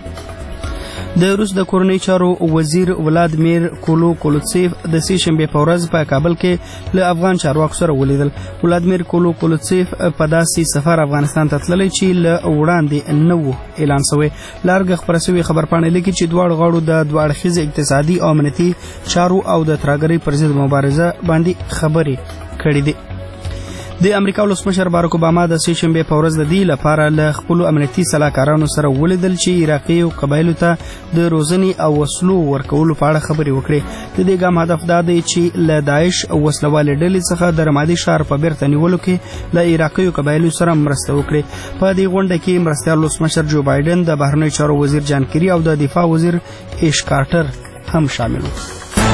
د روس د کورنۍ چارو وزیر ولادیمیر کولو کولوتسیف د سې شنبې په ورځ په کابل کې له افغان چارواکو سره ولیدل. ولادیمیر کولو کولوتسیف په داسې سفر افغانستان ته تللی چې له وړاندې نه و اعلان شوی. لارګ خپره شوې خبرپاڼې لیکي چې دواړو غاړو د دوه اړخیزې اقتصادي او امنیتي چارو او د ترهګرۍ پر ضد مبارزه باندې خبرې کړې دي. د امریکا ولسمشر بارک اوباما د سې شنبې په ورځ د دې لپاره له خپلو امنیتي سلاکارانو سره ولیدل چې عراقي قبایلو ته د روزنې او وسلو ورکولو په اړه خبرې وکړي. د دې ګام هدف دا دی چې له داعش او وسلوالې ډلې څخه د رمادي ښار په بیرته نیولو کې له عراقي قبایلو سره مرسته وکړي. په دې غونډه کې مرستیال ولسمشر جو بایډن، د بهرنیو چارو وزیر جان کیری او د دفاع وزیر ایش کارټر هم شامل وو.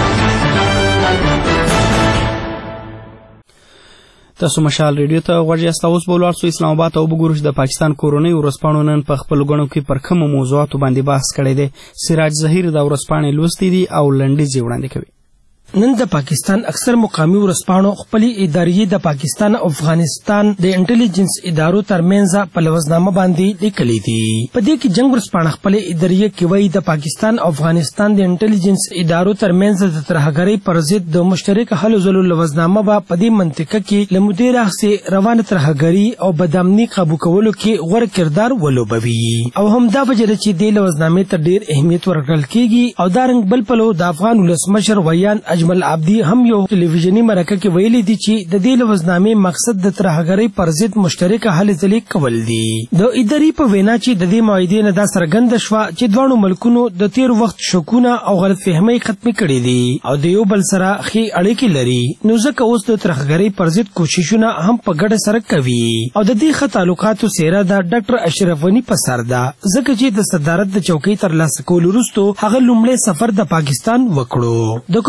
تاسو مشال ریډیو ته غوږ یاست. اوس به ولاړ سو اسلام آباد ته وګورو چې د پاکستان کورنۍ ورځپاڼو نن په خپلو ګڼو کې پر کومو موضوعاتو باندې بحث کړی دی. سراج ظهیر د ورځپاڼې لوستی دي او لنډیز یې وړاندې کوي. نن د پاکستان اکثر مقامی ورځپاڼو خپلې ادارې د پاکستان او افغانستان د انټيليجنس ادارو ترمنځ په لوزنامه باندې لیکلي دي. په دې کې جنگ ورځپاڼه خپلې ادارې کې وایي د پاکستان او افغانستان د انټيليجنس ادارو ترمنځ د ترهګرۍ پر ضد د مشترک حل زلو لوزنامه به په دې منطقه کې له مودې راهیسې روانه ترهګرۍ او بدامني قابو کولو کې غوره کردار ولوبوي او همدا وجه ده چې دې لوزنامې ته ډېر اهمیت ورکړل کېږي. او دارنګ بل پلو د افغان ولسمشر ویان اجمل عبدي هم یو ټلویزیونی مرکه کې ویلي دي چې د دې لوزنامې مقصد د ترهګرۍ پر ضد مشترکه هلې ځلې کول دي. د ادارې په وینا چې د دې معاهدې نه دا څرګنده شوه چې دواړو ملکونو د تیر وخت شکونه او غلط فهمۍ ختمې کړي دي او د یو بل سره ښې اړیکې لري. نو ځکه اوس د ترهګرۍ پر ضد کوششونه هم په ګډه سره کوي او د دې ښه تعلقاتو څېره د ډاکټر اشرف غني په سر ده ځکه چې د صدارت د چوکۍ ترلاسه کولو وروستو هغه لومړی سفر د پاکستان وکړو. د کومې نه چې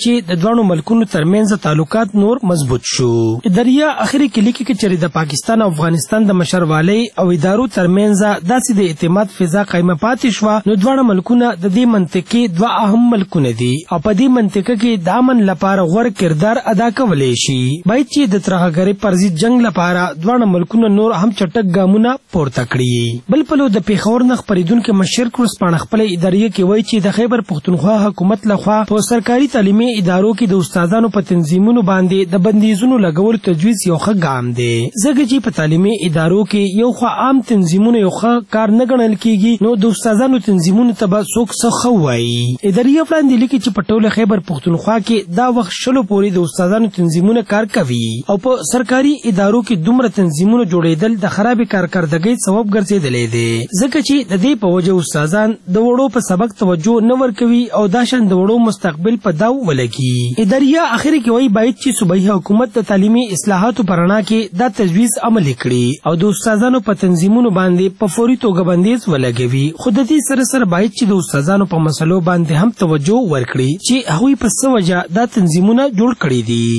چې د دوه ملکونو ترمنځ تعلقات نور مضبوط شو. اداریه اخري کې لیکي چې چېرې د پاکستان او افغانستان د مشروالۍ او ادارو ترمنځ داسې د اعتماد فضا قائمه پاتې شوه، نو دواړه ملکونه د دې منطقې دوه اهم ملکونه دي او په دې منطقه کې د امن لپاره غوره کردار ادا کولی شي. باید چې د ترهګرۍ پر ضد جنگ لپاره دواړه ملکونه نور هم چټک ګامونه پورته کړي. بل پلو د پیښور نه خپرېدونکي مشر کورسپاڼه خپله اداریه کې وایي چې د خیبر پښتونخوا حکومت لخوا په سرکاري تعلیمي ادارو کې د استادانو په تنظیمونو باندې د بندیزونو لګولو تجویز یو ښه ګام دی، ځکه چې په تعلیمي ادارو کې یو خوا عام تنظیمونه یو ښه کار نه ګڼل کېږي، نو د استادانو تنظیمونو ته به څوک څه ښه وایي. اداریه وړاندې لیکي چې په ټوله خیبر پښتونخوا کې دا وخت شلو پورې د استادانو تنظیمونه کار کوي او په سرکاري ادارو کې دومره تنظیمونه جوړېدل د خرابې کارکردګۍ سبب ګرځېدلی دی، ځکه چې د دې په وجه استادان د وړو په سبق توجه نه ورکوي او دا شان د وړو مستقبل په داو ولګي. اداریه اخر کې وایي باید چې صوبایي حکومت د تعلیمي اصلاحاتو په رڼا کې دا تجویز عملي کړي او د استادانو په تنظیمونو باندې په فوري توګه بندیز ولګوي، خو د دې سره سره باید چې د استادانو په مسلو باندې هم توجه ورکړي چې هغوی په څه وجه دا تنظیمونه جوړ کړي دي.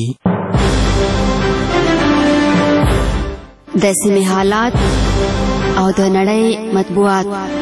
د سیمې حالات او د نړۍ مطبوعات.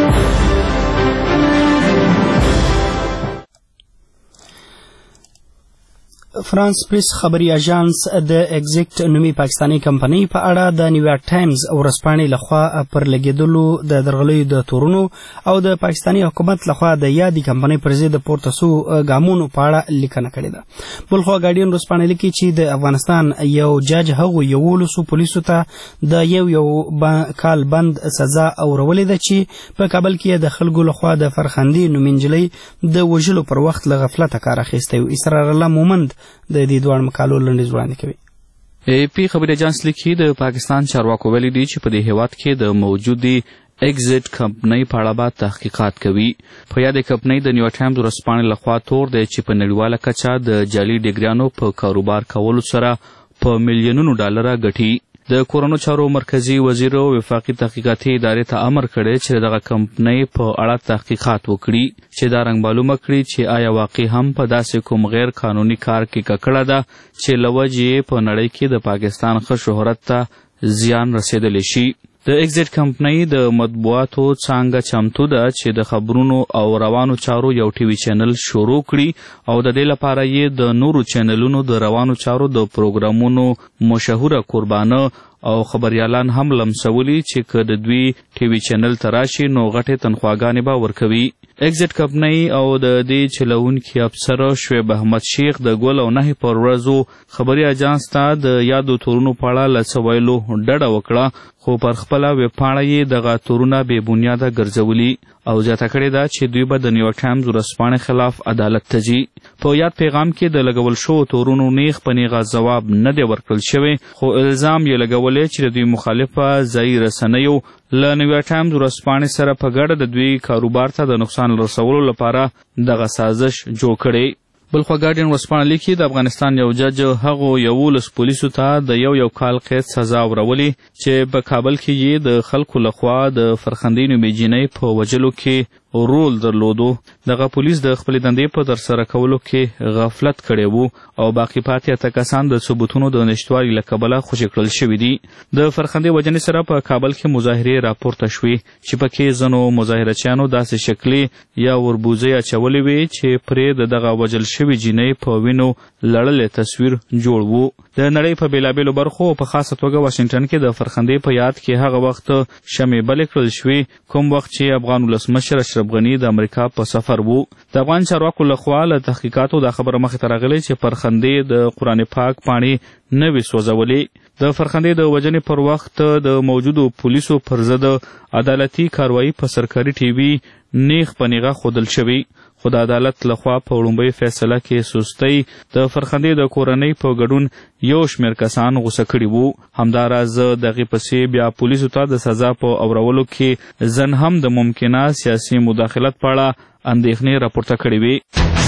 فرانس پریس خبري اژانس د ایگزیکټ نومي پاکستاني کمپنۍ په اړه د نیویارک ټایمز ورځپاڼې لخوا پر لګېدلو د درغلیو د تورونو او د پاکستاني حکومت لخوا د یادې کمپنۍ پر ضد پورته سوو ګامونو په اړه لیکنه کړې ده. بلخوا ګارډین ورځپاڼه لیکي چې د افغانستان یو جج هغو یولسو پولیسو ته د یو یو کال بند سزا اورولې ده چې په کابل کې د خلکو لخوا د فرخندې نومي نجلۍ د وژلو پر وخت له غفلته کار اخیستی و. اسرار الله مومند د دې دوه مقالو لنډیز وړاندې کوي. ای پی خبري اژانس لیکي د پاکستان چارواکو ویلي دي چې په دې هیواد کې د موجودي ایگزیټ کمپنۍ په اړه به تحقیقات کوي. په یادې کمپنۍ د نیویارک ټایمز ورځپاڼې لخوا تور دی چې په نړیواله کچه د جعلي ډیګریانو په کاروبار کولو سره په میلیونونو ډالره ګټي. د کورونو چارو مرکزی وزیر او وفاقي تحقیقاتي ادارې ته امر کړی چې دغه کمپنۍ په اړه تحقیقات وکړي چې دا رنګ معلومه کړي چې آیا واقع هم په داسې کوم غیر قانوني کار کې ککړه ده چې له وجې په نړۍ کې د پاکستان ښه شهرت ته زیان رسېدلی شي. د ایگزیټ کمپنۍ د مطبوعاتو څانګه چمتو ده چې د خبرونو او روانو چارو یو ټي وي چینل شروع کړي او د دې لپاره یې د نورو چینلونو د روانو چارو د پروګرامونو مشهوره قربانه او خبريالان هم لمسولي چې که د دوی ټي وي چینل ته راشي نو غټې تنخواګانې به ورکوي. ایگزیټ کمپنۍ او د دې چلوونکي افسر شعیب احمد شیخ د ګول او نهي پر ورځو خبري اژانس ته د یادو تورونو په اړه له څه ویلو ډډه وکړه، خو پر خپله ویبپاڼه یې دغه تورونه بې بنیاده ګرځولي او زیاته کړې ده چې دوی به د نیویارک ټایمز ورځپاڼې خلاف عدالت ته ځي. په یاد پیغام کې د لګول شوو تورونو نیغ په نیغه ځواب نه دی ورکړل شوی، خو الزام یې لګولی چې د دوی مخالفه ځایي رسنیو له نیویارک ټایمز ورځپاڼې سره په ګډه د دوی کاروبار ته د نقصان رسولو لپاره دغه سازش جوړ کړی. بلخوا ګارډین ورځپاڼه لیکي د افغانستان یو جج هغو یولس پولیسو ته د یو یو کال قید سزا ورولي چې په کابل کې یې د خلکو لخوا د فرخندې نومي جینۍ په وژلو کې رول درلودو. دغه پولیس د خپلې دندې په ترسره کولو کې غفلت کړی وو او باقي پاتې اته کسان د ثبوتونو د نشتوالي له کبله خوشي کړل شوي دي. د فرخندې وژنې سره په کابل کې مظاهرې راپورته شوې چې پکې ځینو مظاهرچیانو داسې شکلي یا وربوزۍ اچولې وې چې پرې د دغه وژل شوي جینۍ په وینو لړلی تصویر جوړ وو. د نړۍ په بېلابېلو برخو په خاصه توګه واشنګټن کې د فرخندې په یاد کې هغه وخت شمې بلې کړل شوې کوم وخت چې افغان ولسمشر اشرف غني د امریکا په سفر وو. د افغان چارواکو لخوا له تحقیقاتو دا خبره مخې ته راغلی چې فرخندې د قرآن پاک پاڼې نه وې سوځولې. د فرخندې د وژنې پر وخت د موجودو پولیسو پر ضد عدالتي کاروایی په سرکاري ټي وي نیغ په نیغه ښودل شوي، خو د عدالت لخوا په وړومبۍ فیصله کې سستۍ د فرخندې د کورنۍ په ګډون یو شمېر کسان غوسه کړي وو. همداراز دغې پسې بیا پولیسو ته د سزا په اورولو کې ځن هم د ممکنه سیاسي مداخلت په اړه اندېښنې راپورته کړې وې.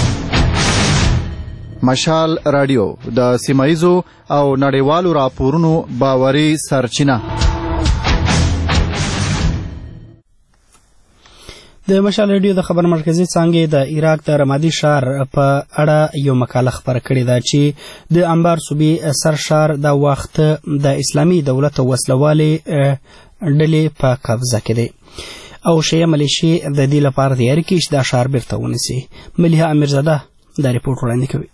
مشال رادیو د سیمایزو او نړیوالو راپورونو باوري سرچینه. د مشال ریډیو د خبر مرکزی څانګې د عراق د رمادي ښار په اړه یو مقاله خپره کړې ده چې د انبار صوبې سرشار د وخت د اسلامي دولت وسلوالې ډلې په قبضه کې دی او شیعه ملیشې د دې لپاره تیاری کوي چې دا ښار بیرته ونیسي. ملیحه امیرزاده دا رپورټ وړاندې کوي.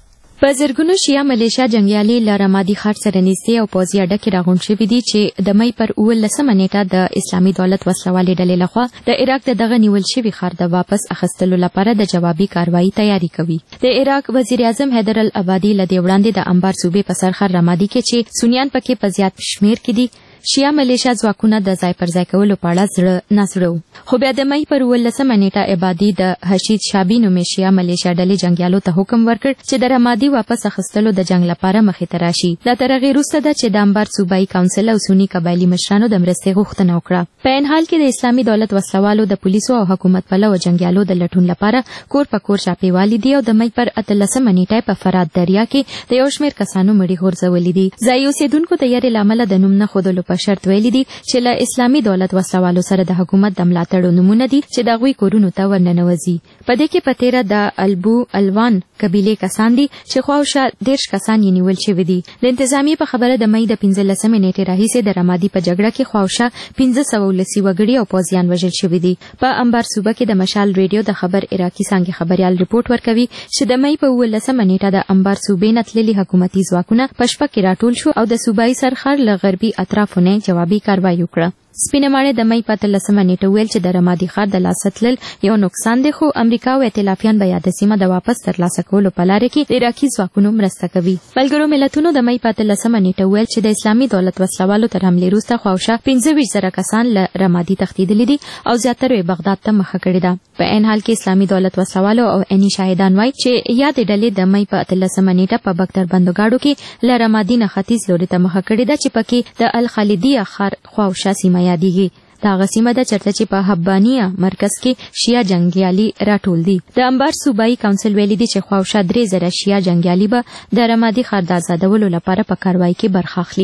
په زرګونو شیعه ملیشیا جنگیالي له رمادي ښار سره نږدې او پوځي اډه کې راغونډ شوي دي چې د مۍ پر اوولسمه نیټه د اسلامي دولت وسلوالې ډلې لخوا د عراق د دغه نیول شوي ښار د واپس اخیستلو لپاره د جوابي کاروایي تیاری کوي. د عراق وزیر اعظم حیدر العبادي له دې وړاندې د انبار صوبې په سرخر رمادي کې چې سنیان پکې په زیات شمیر کې دي شیعه ملیشیا ځواکونه د ځای پر ځای کولو په اړه زړه ناسړه خو بیا د مۍ پر اوولسمه نیټه عبادي د حشید شابي نومې شیعه ملیشیا ډلې جنګیالو ته حکم ورکړ چې د رمادي واپس اخیستلو د جنگ لپاره مخې ته راشي. دا تر هغې وروسته ده چې د انبار صوبایي کونسل او سني قبایلي مشرانو د مرستې غوښتنه وکړه. په عین حال کې د اسلامي دولت وسلوالو د پولیسو او حکومت پلوه جنګیالو د لټون لپاره کور په کور چاپېوالي دي او د مۍ پر اتلسمه نیټه په فرات دریا کې د یو شمېر کسانو مړي غورځولي دي. ځایي اوسېدونکو د یارې له امله د نوم نه ښودلو په شرط ویلي دي چې له اسلامي دولت وسلوالو سره د حکومت د ملاتړو نومونه دي چې د هغوی کورونو ته ورننوځي. په دې کې په تیره د البو الوان قبیلې کسان دي چې خواوشا دېرش کسان یې نیول شوي دي. د انتظامیې په خبره د مۍ د پنځلسمې نیټې راهیسې د رمادي په جګړه کې خواوشا پنځه سوه ولسي وګړي او پوځیان وژل شوي دي. په انبار صوبه کې د مشال ریډیو د خبر عراقي څانګې خبریال رپورټ ورکوي چې د مۍ په اوولسمه نیټه د انبار صوبې نه تللي حکومتي ځواکونه په شپه کې راټول شو او د صوبایي سرخر له غربي اطرافو نه جوابي کاروایي وکړه. سپینه ماڼۍ د مۍ په اتلسمه نیټه ویل چې د رمادي ښار د لاسه تلل یو نقصان دی خو امریکا او ائتلافیان به یاده سیمه د واپس ترلاسه کولو په لاره کې د عراقي ځواکونو مرسته کوي. ملګرو ملتونو د مۍ په اتلسمه نیټه ویل چې د اسلامي دولت وسلوالو تر حملې وروسته خواوشا پنځه ویشت زره کسان له رمادي تښتېدلي دي او زیاترو یې بغداد ته مخه کړې ده. په عین حال کې اسلامي دولت وسلوالو او عیني شاهدان وایي چې یادې ډلې د مۍ په اتلسمه نیټه په بکتر بندوګاړو کې له رمادي نه ختیځ لوري ته مخه کړې ده چې پکې د الخالدیه ښار خواوشا سیمه یادېږي. دا هغه سیمه ده چېرته چې په حبانیه مرکز کې شیعه جنګیالي راټول دي. د انبار صوبایي کونسل ویلي دي چې خواوشا درې زره شیعه جنګیالي به د رمادي ښار د ازادولو لپاره په کاروایي کې برخه اخلي.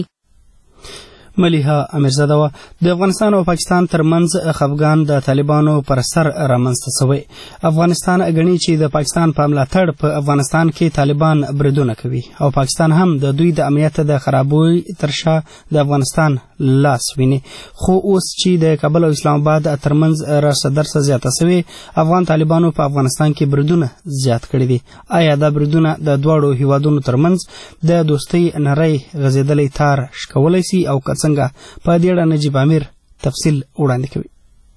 ملیحه امیرزاده وه. د افغانستان او پاکستان ترمنځ خفګان د طالبانو پر سر رامنځته شوی. افغانستان غني چې د پاکستان په ملاتړ په افغانستان کې طالبان بریدونه کوي او پاکستان هم د دوی د امنیت د خرابوي تر شا د افغانستان لاس ویني. خو اوس چې د کابل او اسلام آباد ترمنځ راسه درسه زیاته شوې افغان طالبانو په افغانستان کې بریدونه زیات کړي دي. آیا دا بریدونه د دواړو هیوادونو ترمنځ د دوستۍ نری غځېدلی تار شکولی سي او که څنګه؟ په دې اړه نجیب امیر تفصیل وړاندې کوي.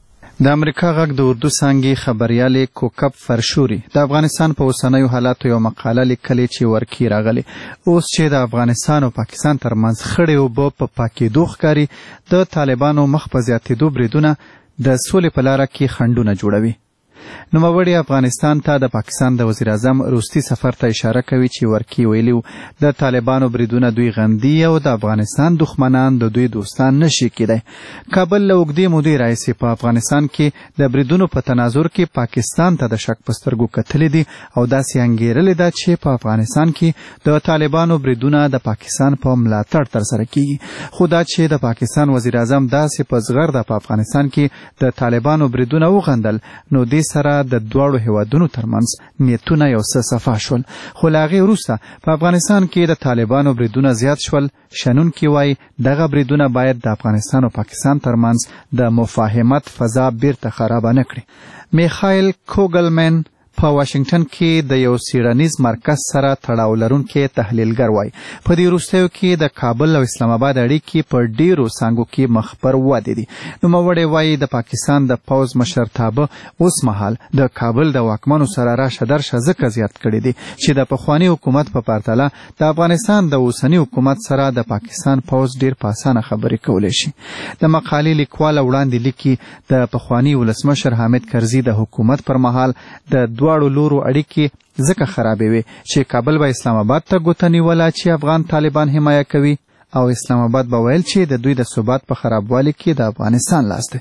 د امریکا غږ د اردو څانګې خبریالې کوکب فرشوري د افغانستان په اوسنیو حالاتو یو مقاله لیکلې چې ورکی راغلی. اوس چې د افغانستان او پاکستان ترمنځ خړې اوبه په پاکېدو ښکاري د طالبانو مخ په زیاتېدو بریدونه د سولې په لاره کې خنډونه جوړوي. نوموړي افغانستان ته د پاکستان د وزیر اعظم روسي سفر ته اشاره کوي چې ورکی ویلي د طالبانو بریدونه دوی غندي او د افغانستان دښمنان د دوی دوستان نشي کېدی. کابل له اوږدې مودې راهیسې په افغانستان کې د بریدونو په تناظر کې پاکستان ته د شک په سترګو کتلې دي او داسې انګېرلې ده چې په افغانستان کې د طالبانو بریدونه د پاکستان په ملاتړ ترسره کیږي. خو دا چې د پاکستان وزیر اعظم داسې په زغرده په افغانستان کې د طالبانو بریدونه وغندل نو دې سره د دواړو هیوادونو ترمنځ نیتونه یو څه صفا شول. خو له هغې وروسته په افغانستان کې د طالبانو بریدونه زیات شول. شنونکي وایي دغه بریدونه باید د افغانستان او پاکستان ترمنځ د مفاهمت فضا بیرته خرابه نه کړي. میخایل کوګلمن په واشنگټن کې د یو څیړنیز مرکز سره تړاو لرونکی تحلیلګر وایي په دې وروستیو کې د کابل او اسلام آباد اړیکې په ډیرو څانګو کې مخ پر ودې دي. نوموړی وایي د پاکستان د پوځ مشرتابه اوس مهال د کابل د واکمنو سره راشه درشه ځکه زیات کړي دي چې د پخواني حکومت په پرتله د افغانستان د اوسني حکومت سره د پاکستان پوځ ډیر په اسانه خبرې کولی شي. د مقالې لیکواله وړاندې لیکي د پخواني ولسمشر حامد کرزي د حکومت پر مهال د دواړو لورو اړیکې ځکه خرابې وې چې کابل به اسلام آباد ته ګوته نیوله چې افغان طالبان حمایه کوي او اسلام آباد به ویل چې د دوی د ثبات په خرابوالي کې د افغانستان لاس دی.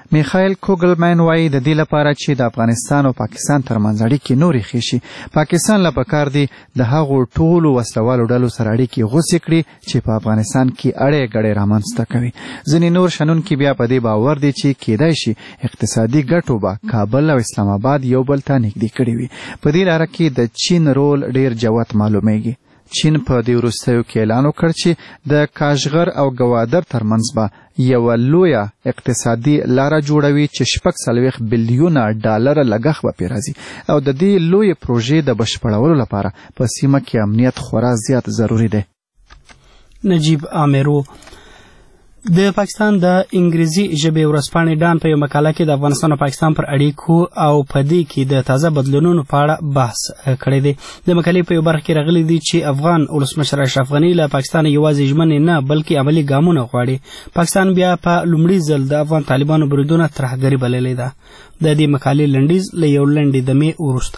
میخایل کوګلمن وایي د دې لپاره چې د افغانستان او پاکستان ترمنځ اړیکې نورې ښې شي، پاکستان له پکار دی د هغو ټولو وسلوالو ډلو سره اړیکې غوڅې کړي چې په افغانستان کې اړې ګډې رامنځته کوي. ځینې نور شنونکي بیا په دې باور دي چې کیدای شي اقتصادي ګټو به کابل او اسلام آباد یو بل ته نږدې کړي وي. په دې لاره کې د چین رول ډیر جوت معلومیږي. چین په دې وروستیو کې اعلان وکړ چې د کاشغر او ګوادر ترمنځ به یوه لویه اقتصادي لاره جوړوي چې شپږ څلوېښت بلیونه ډالره لګښت به پرې راځي او د دې لویې پروژې د بشپړولو لپاره په سیمه کې امنیت خورا زیات ضروري دی. نجیب آمیرو د پاکستان د انګریزي ژبې ورځپاڼې ډان په یو مقاله کې د افغانستان او پاکستان پر اړیکو او په دې کې د تازه بدلونونو په اړه بحث کړی دی. د مقالې په یو برخه کې راغلی دی چې افغان ولسمشر اشرف غني له پاکستان یوازې ژمنې نه بلکې عملي ګامونه غواړي. پاکستان بیا په لومړي ځل د افغان طالبانو بریدونه ترهګري بللې ده. د دې مقالې لنډیز له یو لنډې دمې وروسته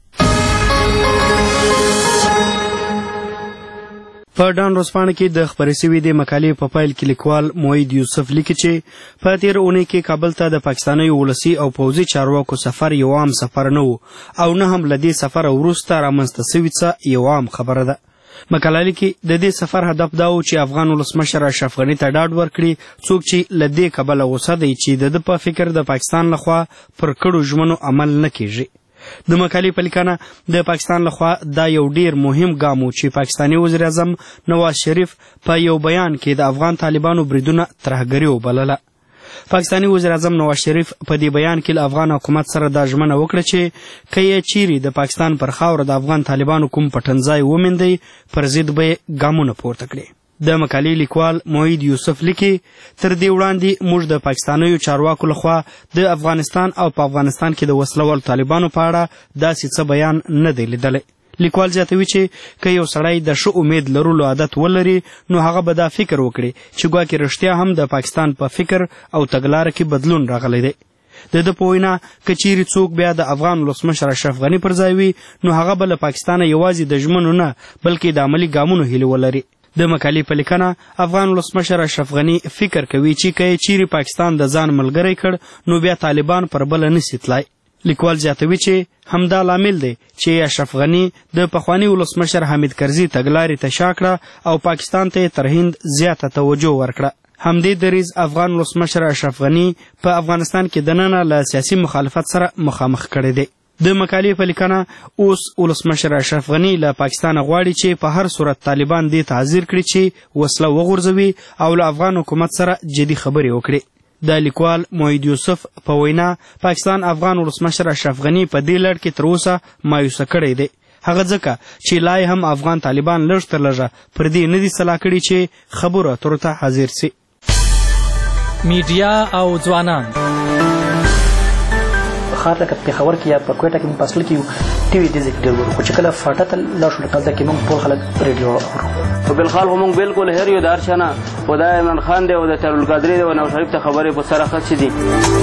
په ډان ورځپاڼه کې د خپرې شوې د مقالې په پیل کې لیکوال موحد یوسف لیکي چې په تېره اونۍ کې کابل ته د پاکستانیو ولسي او پوځي چارواکو سفر یو عام سفر نه و او نه هم له دې سفره وروسته رامنځته شوي څه یو عام خبره ده. مقاله لیکي د دې سفر هدف دا و چې افغان ولسمشر اشرف غني ته ډاډ ورکړي څوک چې له دې کبله غوسه دی چې د ده په فکر د پاکستان لخوا پر کړو ژمنو عمل نه کیږي. د مقالې په لیکنه د پاکستان لخوا دا یو ډیر مهم ګام و چې پاکستاني وزیر اعظم نواز شریف په یو بیان کې د افغان طالبانو بریدونه ترهګري وبلله. پاکستاني وزیر اعظم نواز شریف په دې بیان کې له افغان حکومت سره دا ژمنه وکړه چې که یې چیرې د پاکستان پر خاوره د افغان طالبانو کوم پټنځای وموندی پر ضد به یې ګامونه پورته کړي. د مقالې لیکوال موحد یوسف لیکي تر دې وړاندې موږ د پاکستانیو چارواکو لخوا د افغانستان او په افغانستان کې د وسلوالو طالبانو په اړه داسې څه بیان نه دی لیدلی. لیکوال زیاتوي چې که یو سړی د ښه امید لرلو عادت ولري نو هغه به دا فکر وکړي چې ګواکې رښتیا هم د پاکستان په فکر او تګلاره کې بدلون راغلی دی. د ده په وینا که چیرې څوک بیا د افغان ولسمشر اشرف غني پر ځای وي نو هغه به له پاکستانه یوازې د ژمنو نه بلکې د عملي ګامونو هیلې ولري. د مقالې په لیکنه افغان ولسمشر اشرف غني فکر کوي چې که یې چیرې پاکستان د ځان ملګری کړ نو بیا طالبان پر بله نسي تلای. لیکوال زیاتوي چې همدا لامل دی چې اشرف غني د پخواني ولسمشر حامد کرزي تګلارې ته شا کړه او پاکستان ته یې تر هند زیاته توجه ورکړه. همدې دریځ افغان ولسمشر اشرف غني په افغانستان کې دننه له سیاسي مخالفت سره مخامخ کړی دی. د مقالې په لیکنه اوس ولسمشر اشرف غني له پاکستان غواړي چې په هر صورت طالبان دې ته حاضر کړي چې وسله وغورځوي او له افغان حکومت سره جدي خبرې وکړي. د لیکوال موحد یوسف په وینا پاکستان افغان ولسمشر اشرف غني په دې لړ کې تر اوسه مایوسه کړی دی. هغه ځکه چې لا هم افغان طالبان لږ تر لږه پر دې نه دي سلا کړي چې خبرو اترو ته حاضر سي. میډیا او ځوانان خاطر لکه پېښور کې یا په کوټه کې موږ په اصل کې ټي وي ډیزک ډېر ورو خو چې کله فاټه ته لاړ شو لکه کې موږ ټول خلک ریډیو اورو. په بلخال خو موږ بالکل هر یو دار شنه خدای عمران خان دی او د طارق القادری دی او نواز شریف ته خبرې په سره خچ دي.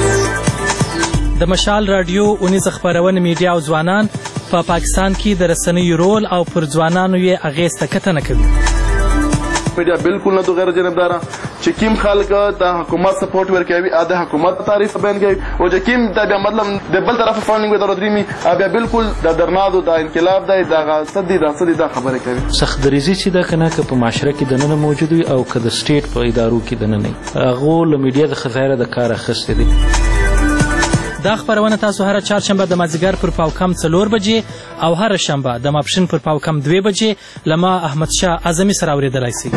د مشال رادیو اونیز خبرونه میډیا او ځوانان په پا پاکستان کې د رسنیو رول او پر ځوانانو یې اغېز ته کتنه کوي. میډیا بالکل نه غیر جانبدار چې کیم خلک د حکومت سپورټ ورکوي ا د حکومت تعریف بیان کوي او چې کیم د مطلب د بل طرف فاندینګ ودر درېمي بیا بالکل د درنادو د انقلاب د دغه صدې د صدې د خبره کوي. سخت دریزي چې دا کنه که په معاشره کې دننه موجود وي او که د سټیټ په ادارو کې دننه هغه له میډیا د خزایره د کار اخیستې دي. دا خبرونه تاسو هر چهارشنبه د مازدیګر پر پاوکم څلور بجې او هر شنبه د ماپښین پر پاوکم دوه بجې لما احمد شاه اعظمي سره اوریدلای شئ.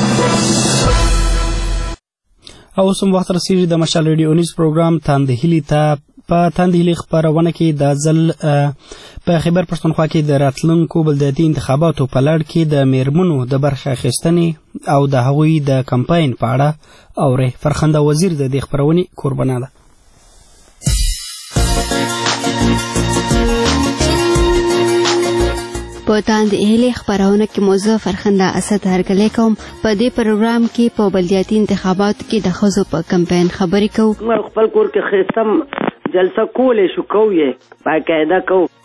او سم وخت رسیږي د مشال ریډیو نیوز پروګرام تاندهیلی ته په تاندهیلی خبرونه کې د ځل په خیبر پښتونخوا کې د راتلونکو بلدیاتي انتخاباتو په لړ کې د میرمنو د برخه اخیستنې او د هغوی د کمپاین په اړه اوري. فرخنده وزیر د دې خبرونې قربانه ده. په تاندهیلی خبرونه کې موضوع فرخنده اسد هرکلی کوم. په دې پروګرام کې په بلدیاتي انتخاباتو کې د ښځو په کمپاین خبرې کوو. خپل کور کې خېستم جلسه کولې شو کوو یې باقاعده کوو.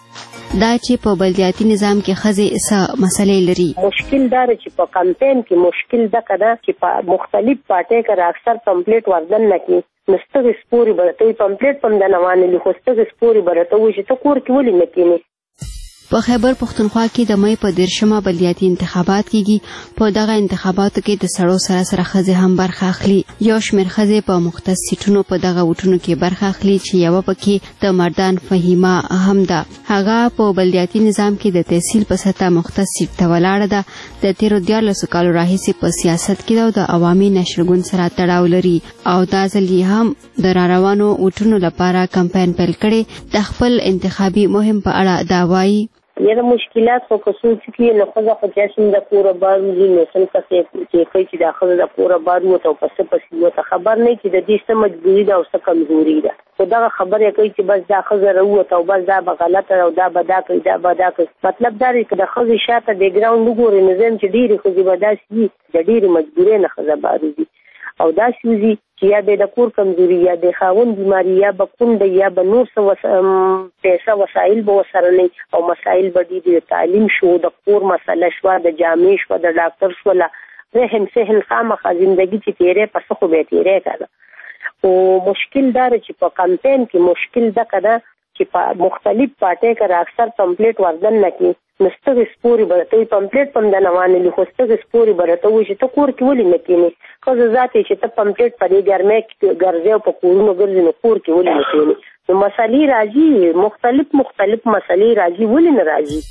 دا چې په بلدیاتي نظام کې ښځې څه مسلې لري. مشکل دا چې په کمپاین کې مشکل دا کده چې په مختلف پارټي کې اکثر کمپلیټ وردن نه کی نستغ سپوري برته کمپلیټ پم د نوانه لیکوستغ سپوري برته وي چې ته کور کې ولې نه کینی. په خیبر پښتونخوا کې د مې په دیرشمه بلدیاتي انتخابات کېږي. په دغه انتخاباتو کې د سړو سره سره ښځې هم برخه اخلي. یو شمېر ښځې په مختص سیټونو په دغه ووټونو کې برخه اخلي چې یوه پکې د مردان فهیمه هم ده. هغه په بلدیاتي نظام کې د تحصیل په سطحه مختص سیټ ته ولاړه ده. د تیرو دیارلسو کالو راهیسې په سیاست کې ده او د عوامي نشرګون سره تړاو لري او دا ځل یې هم د راروانو ووټونو لپاره کمپاین پیل کړی. د خپل انتخابي مهم په اړه دا وایي. یره مشکلات خو خصوص کې نه خو ځکه چې د کوره بارو نه سم څه چې کوي چې د خپل د کوره بارو ته پس پس یو ته خبر نه چې د دې څه مجبوری ده او څه کمزوري ده. خو دا خبره کوي چې بس دا خزر وروته او بس دا به غلطه او دا به دا کوي دا به دا کوي. مطلب دا دی چې د خزې شاته د ګراوند وګوري نظام چې ډیره خو به داسي د ډیره مجبورې نه خزه بارو دي او دا شوزي چې یا د کور کمزوري یا د خاوند بیماری یا به کونډه یا به نور څه پیسې وسایل به وسره نه او مسایل به دي د تعلیم شو د کور مسله شو د جامع شو د ډاکټر شو لا رحم سهل خامخا ژوندۍ چې تیرې پس خو به تیرې کړه. او مشکل دا چې په کمپاین کې مشکل دا کده چې په مختلف پارټي کې اکثر کمپلیټ وردن نه کی نستغ سپوري برته کمپلیټ پم د نوانه لیکوستغ سپوري برته وي چې ته کور کې ولې نه کینی. خو ذاتي چې ته کمپلیټ پرې ګرمه کې ګرځي او په کورونو ګرځي نو کور کې ولې نه کینی. نو مسالې راځي مختلف مختلف مسالې راځي ولې نه راځي.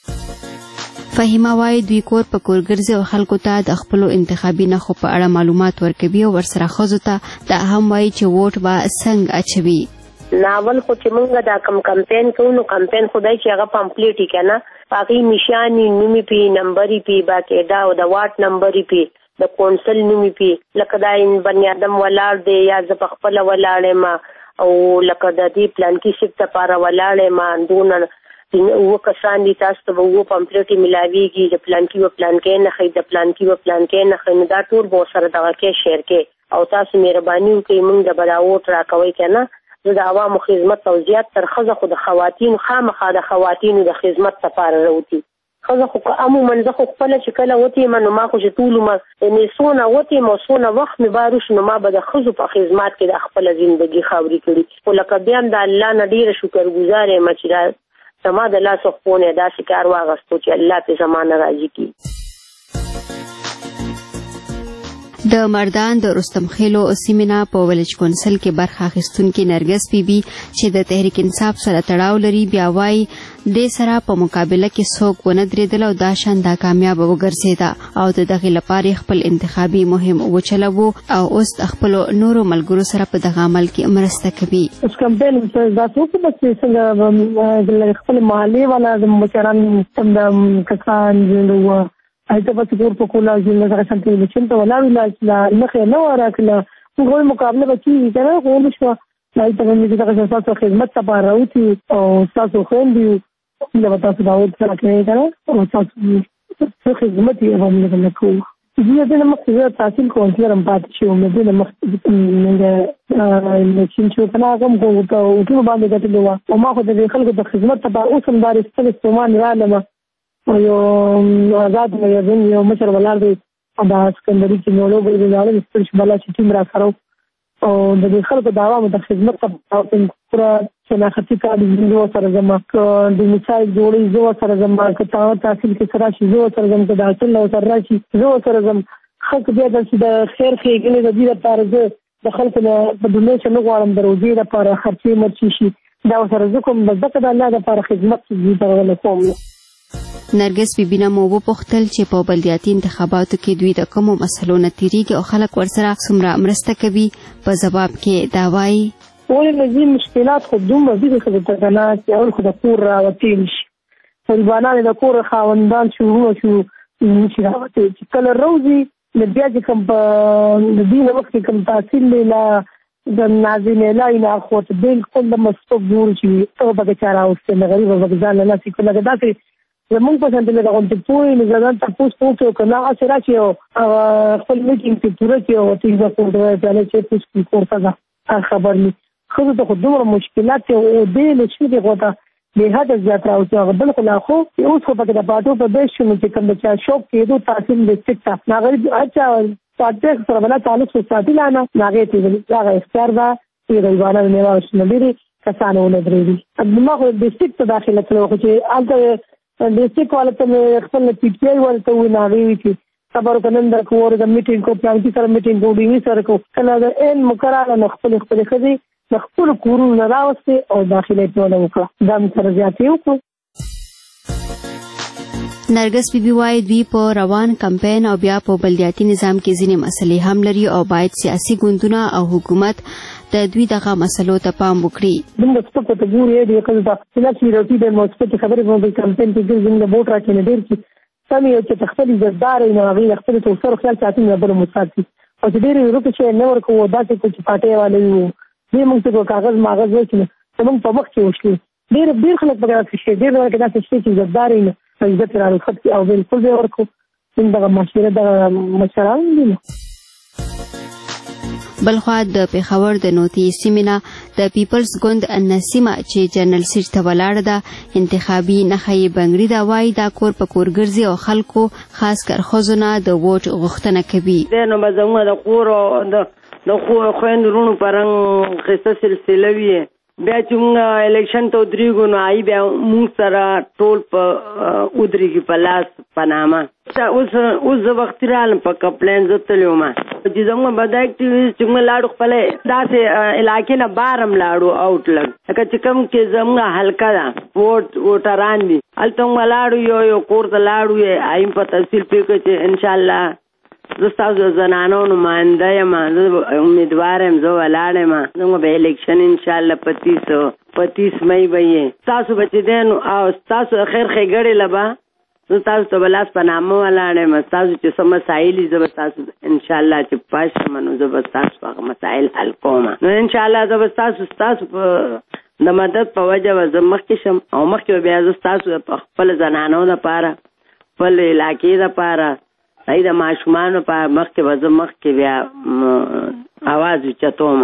فهیمه وايي دوی کور په کور ګرځي او خلکو ته د خپل انتخابي نخو په اړه معلومات ورکوي او ورسره ښځو ته دا هم وايي چې ووټ به څنګه اچوي. ناول خو چې مونږ دا کم کمپاین کوو نو کمپاین خدای چې هغه پمپلیټ کنا باقي نشانی نومي پی نمبرې پی باقاعده او د واټ نمبرې پی د کونسل نومي پی لکه دا بنی آدم ولاړ دی یا ز په خپل ولاړې ما او لکه د دې پلان کې شپ ته پاره ولاړې ما اندونه و کسان دي تاسو ته وو پمپلیټ ملاويږي د پلان کې و پلان کې نه خې د پلان کې و پلان کې نه خې دا ټول به سره دغه کې شیر کې او تاسو مهرباني وکړئ موږ د بلاوت راکوي کنه د عوامو خدمت او زیات تر خزه خو د خواتین خامخا د خواتین د خدمت لپاره راوتی. خزه خو عموما زه خو خپل چې کله وتی منو ما خو چې ټول ما نه سونه وتی مو سونه وخت مې باروش نو ما به د خزو په خدمت کې د خپل ژوندۍ خاوري کړی. ولکه بیا د الله نه ډیره شکرګزار یم چې سما د لاس خو نه داسې کار واغستو چې الله په زمانه راځي کی. د مردان د رستم خېلو سیمینار په ولج کونسل کې برخه اخیستونکې نرګس بیبي چې د تحریک انصاف سره تړاو لري بیا وايي د سره په مقابله کې څوک ونه درېدل او دا شان دا کامیاب وګرځېده او د دغه لپاره خپل انتخابي مهم وچلوو او اوس خپل نورو ملګرو سره په دغه عمل کې مرسته کوي. اس کمپاین دا څه په څنګه خپل محلي ولا د مشران څنګه کسان جوړو ایته په کور په کولا ځینې څنګه څنګه چې چنته ولاړ لا نه نه وراکله موږ مقابله وکړي کنه خو نشو ایته باندې چې تاسو خدمت ته راوتی او تاسو خوندي نو تاسو دا وځه راکړئ کنه او تاسو خدمت یې باندې نه کوو. زه د مخکې تحصیل کوم چې رم پاتې شو مې د مخکې د چې چې په هغه کوم او ټول باندې ګټلو او ما خو د خلکو د خدمت ته اوس هم دار استل استعمال رالم یو آزاد مې یو مشر ولر دی دا سکندري چې نو لوګو دی دا د سپیش بلا چې تیم را سره او د خلکو د عوامو د خدمت ته پورا شناختی کار دی سره زما د مثال جوړي زو سره زما کته تحصیل کې سره شي زو سره زما د اصل نو سره شي زو سره زما خلک بیا د خیر خېګنې د دې لپاره د خلکو په دنیا چې نو غواړم دروځي لپاره خرچې مرچي شي دا سره زکم بزدک د الله لپاره خدمت دې ته کوم. نرګس بیبینه مو وپوښتل چې په بلدیاتي انتخاباتو کې دوی د کومو مسلو نه تیریږي او خلک ورسره څومره مرسته کوي. په ځواب کې دا وایي ولې مزي مشکلات خو دومره دي چې د تګنا چې اول خو د کور راوتي شي طالبانان د کور خاوندان شروع شو چې راوتي چې کله روزي د بیا چې کوم د دې وخت کوم تحصیل لا د نازنه لا نه خو ته بالکل د مستوب جوړ شي ته به چاره اوسه نه غریب به ځان نه سې کله داسې زمونږ په څنډه له غونډې پوي نه ځان تاسو پوښتنه کنه اثر راځي او خپل میټینګ په پوره کې او تیږه په ډول ځاله چې تاسو کوم څه خبر نه خو ته خو دومره مشکلات او دې له شي دغه به حد زیات راوځي هغه بل خو لا خو اوس خو پکې د پاتو په بیس شنو چې کوم چې شوق کېدو تحصیل ډسټرکټ ته ناغري اچھا پاتې سره بل تعلق ساتي لانا ناغې ته هغه اختیار دا چې غیبانه نه واښنه لري کسانو نه درېږي ما خو ډسټرکټ ته داخله کړو چې الته ډسټرکټ والته خپل پی ټی آی ورته وی ناغې چې خبر کنن د کوور د میټینګ کو پلان کې سره میټینګ کو ډیوی سره کو کله د ان مقرره نه خپل خپل خدي د خپل کورونو نه راوستي او داخله ټول وکړه دا سره زیاتې وکړو. نرګس بیبي وايي دوی په روان کمپاین او بیا په بلدیاتي نظام کې ځینې مسلې هم لري او باید سیاسي ګوندونه او حکومت د دوی دغه مسلو ته پام وکړي. موږ څه په تګوري دی کله دا چې راځي د مثبت خبرې په کمپاین کې ګرځي د ووټ راکینه ډیر کی سمې چې تخفل زدار نه غي خپل توسر خیال ساتي نه بل مصادفي او چې ډیر ورته چې نه ورکو داسې چې پاتې والي دې موږ ته کاغذ ماغذ وکړي موږ په وخت کې وشو ډیر ډیر خلک په کې ډیر ورته داسې چې زدار نه عزت راو خط او بالکل به ورکو څنګه مشوره د مشران دي. بلخوا د پیښور د نوتي سیمینه د پیپلز ګوند نسیمه چې جنرال سیټ ته ولاړه ده انتخابي نخې بنګړي دا وایي دا کور په کور ګرځي او خلکو خاص کر خوځونه د ووټ غوښتنه کوي. د نو بزمه د کور د د خو خويندرونو پرنګ قصه سلسله وی بیا چې موږ الیکشن ته درېګو نو آی بیا موږ سره ټول په ودرېږي په لاس پنامه اوس اوس وخت رالم په کمپلین زتلو ما چې زموږ بد اکټیویست چې موږ لاړو خپل داسې علاقې نه بارم لاړو آوټ لګ لکه چې کوم کې زموږ حلقه ده ووټ ووټران دي هلته موږ لاړو یو یو کور ته لاړو آیم په تفصیل پرېکړو چې انشاءالله زه ستاسو زنانو نماینده یم زه امیدوار یم زه ولاړ یم زموږ به الیکشن انشاءالله پتیس پتیس مئی به یې ستاسو به چې دی نو او ستاسو خیر ښېګړې له به زه تاسو ته به لاس په نامه ولاړ یم ستاسو چې څه مسایل دي زه به ستاسو انشاءالله چې پاس شم نو زه به ستاسو هغه مسایل حل کوم نو انشاءالله زه به ستاسو ستاسو په د مدد په وجه به زه مخکې شم او مخکې به بیا زه ستاسو په خپل زنانو دپاره خپل علاقې دپاره ای د ماشومانو په مخکې به زه مخکې بیا اواز اوچتوم.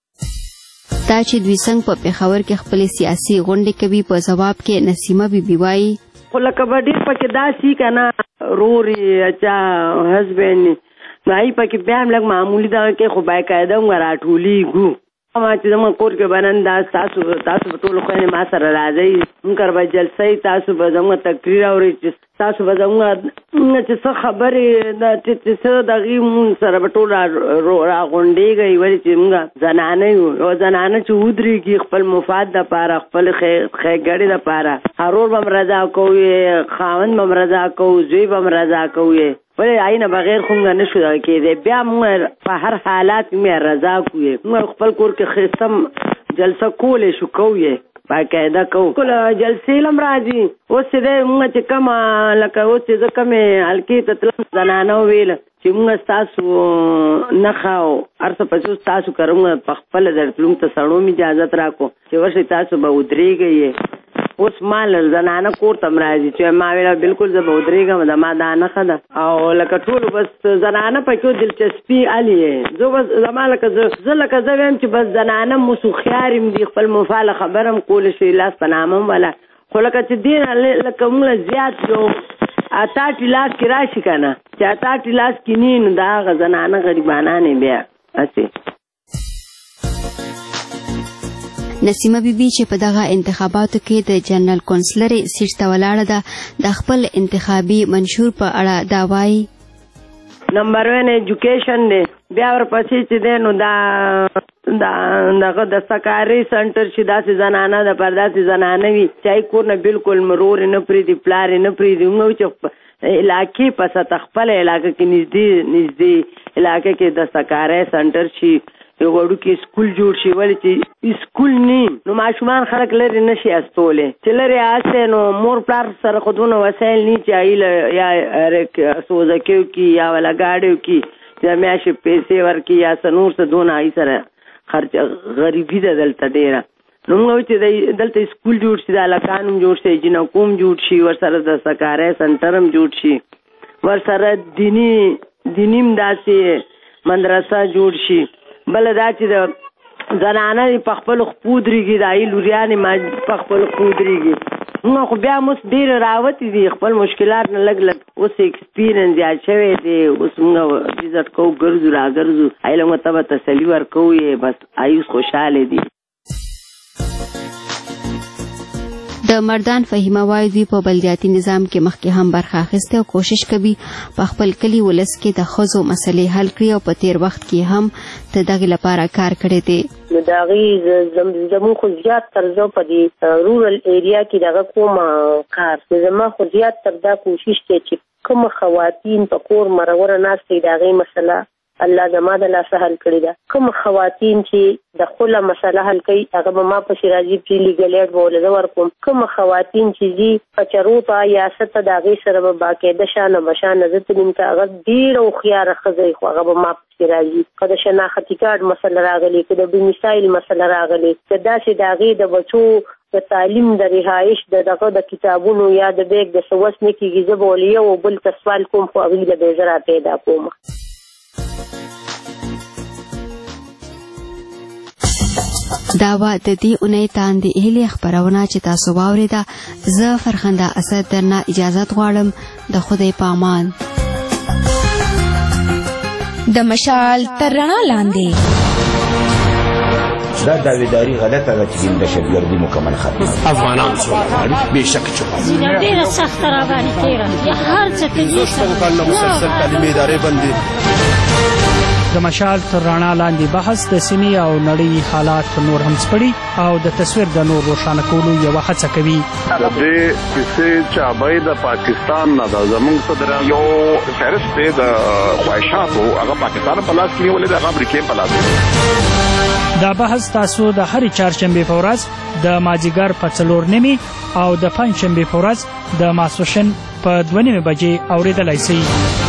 دا چې دوی څنګه په پېښور کې خپلې سیاسي غونډې کوي په ځواب کې نسیمه بیبي وایي خو لکه به ډېر پکې داسې که نه رورې اچا هسبینډ نو هغې پکې بیا هم لږ معمولي دغه کې خو باقاعده موږ راټولېږو ما چې زموږ کور کې به نن دا تاسو تاسو به ټولو خویندې ما سره راځئ موږ به جلسه یي تاسو به زموږ تقریر اورئ چې تاسو به زموږ چې څه خبرې چې څه دغې مونږ سره به ټول راغونډېږئ ولې چې موږ زنانه یو او زنانه چې ودرېږي خپل مفاد دپاره خپل ښېګړې دپاره هرور به م رضا کوو خاوند به م رضا کوو زوی به م رضا کوو ولې هغې نه بغیر خو موږ نه شو دغه کېدی بیا موږ په هر حالات کې موږ رضا کوو موږ خپل کور کې ښایسته جلسه کولی شو کوو باقاعده کوو کله جلسې لم راځي اوس چې دی موږ چې کومه لکه اوس چې زه کومې حلقې ته تلم زنانو ویله چې موږ ستاسو نښه او هر څه پسې ستاسو کره موږ په خپله درتلو ته سړو م اجازت راکړو چې ورشئ تاسو به ودرېږئ اوس ما زنانه کور ته م راځي چې ما ویله بلکل زه به ودرېږم د ما دا نښه ده او لکه ټولو بس زنانه پکې دلچسپي هلې زه بس زما لکه زه لکه زه ویم چې بس زنانه موسوخیار م دي خپل مفاله خبره م کولی شي لاس په نامه م وله خو لکه چې دې نه لکه موږ زیات یو اتاټي لاس کې راشي که نه چې اتاټي لاس کې نه نو د هغه زنانه غریبانانې بیا هسې نسیمه بیبي چې په دغه انتخاباتو کې د جنرال کونسلر سیټ ته ولاړه ده د خپل انتخابي منشور په اړه دا وایي نمبر ون ایجوکیشن دی بیا ورپسې چې دی نو دا دغه د سکاري سنټر چې داسې زنانه د پر داسې زنانه وي چې هغې کور نه بلکل مرورې نه پرېږدي پلارې نه پرېږدي موږ چې علاقې په سطح خپله علاقه کې نږدې نږدې علاقه کې د سکاري سنټر شي یو وړوکی سکول جوړ شي ولې چې سکول نه نو ماشومان خلک لرې نه شي استولی چې لرې هسې نو مور پلار سره خو دونه وسایل نه چې هغې یا سوزکیو کې یا ولا ګاډیو کې چې میاشتې پیسې ورکړي یا څه نور څه دونه هغې سره خرچ غریبي ده دلته ډېره نو موږ وایو چې دلته سکول جوړ شي د هلکان هم جوړ شي جنکو هم جوړ شي ورسره د سکاری سنټر هم جوړ شي ورسره دیني دیني هم داسې مدرسه جوړ شي بله دا چې د زنانه دې په خپلو خپو درېږي د هغې لوریانې ما په خپلو خپو درېږي موږ خو بیا هم اوس ډېرې راوتې دي خپل مشکلات نه لږ لږ اوس ایکسپیرینس زیات شوی دی اوس موږ وزت کوو ګرځو را ګرځو هغې له موږ ته به تسلي ورکوو یې بس هغې اوس خوشحاله دي د مردان فهیمه وایي دوی په بلدیاتي نظام کې مخکې هم برخه اخیستې او کوشش کوي په خپل کلي ولس کې د ښځو مسلې حل کړي او په تیر وخت کې هم د دغې لپاره کار کړی دی نو د هغې زموږ خو زیات تر زه په دې رورل ایریا کې دغه کوم کار زما خو زیات تر دا کوشش دی چې کومه خواتین په کور مروره ناستې د هغې مسله الله زما د لاسه حل کړې ده کوم خواتین چې د خپله مسله حل کوي هغه به ما پسې راځي چې لیګل ایډ به ورله زه ورکوم کوم خواتین چې ځي کچرو ته یا څه ته د هغې سره به باقاعده شانه بشانه زه تلیم که هغه ډېره هوښیاره ښځه خو هغه به ما پسې راځي که د شناختي کارډ مسله راغلې که د ډومیسایل مسله راغلې که داسې د هغې د بچو د تعلیم د رهایش د دغه د کتابونو یا د بیګ د څه وس نه کېږي زه به ولې یو بل ته سوال کوم خو هغوی له به زه را پیدا کوم دا وه د دې اونۍ تاندې هیلې خپرونه چې تاسو واورېده زه فرخنده اسد درنه اجازت غواړم د خدای په امان د مشال تر رڼا لاندې دا داویداری غلطه ده چې د دهشتګردي مکمل ختمه افغانان سوله غواړي بېشکه چې غواړي ډېره سخته راباندې تېره یا هر څه کوي شپږو کلونه مسلسل تعلیمي ادارې بندي د مشال تر رڼا لاندې بحث د سیمې او نړۍ حالات نور هم سپړي او د تصویر د نور روښانه کولو یوه هڅه کوي د دې کیسې چابۍ د پاکستان نه ده زموږ صدر یو فهرست دی د خواهشاتو هغه پاکستان په لاس کې نیولې ده هغه امریکې په لاس کې دا بحث تاسو د هرې چهارشنبې په ورځ د مازدیګر په څلور نیمې او د پنجشنبې په ورځ د ماسپښین په دوه نیمې بجې اورېدلی شئ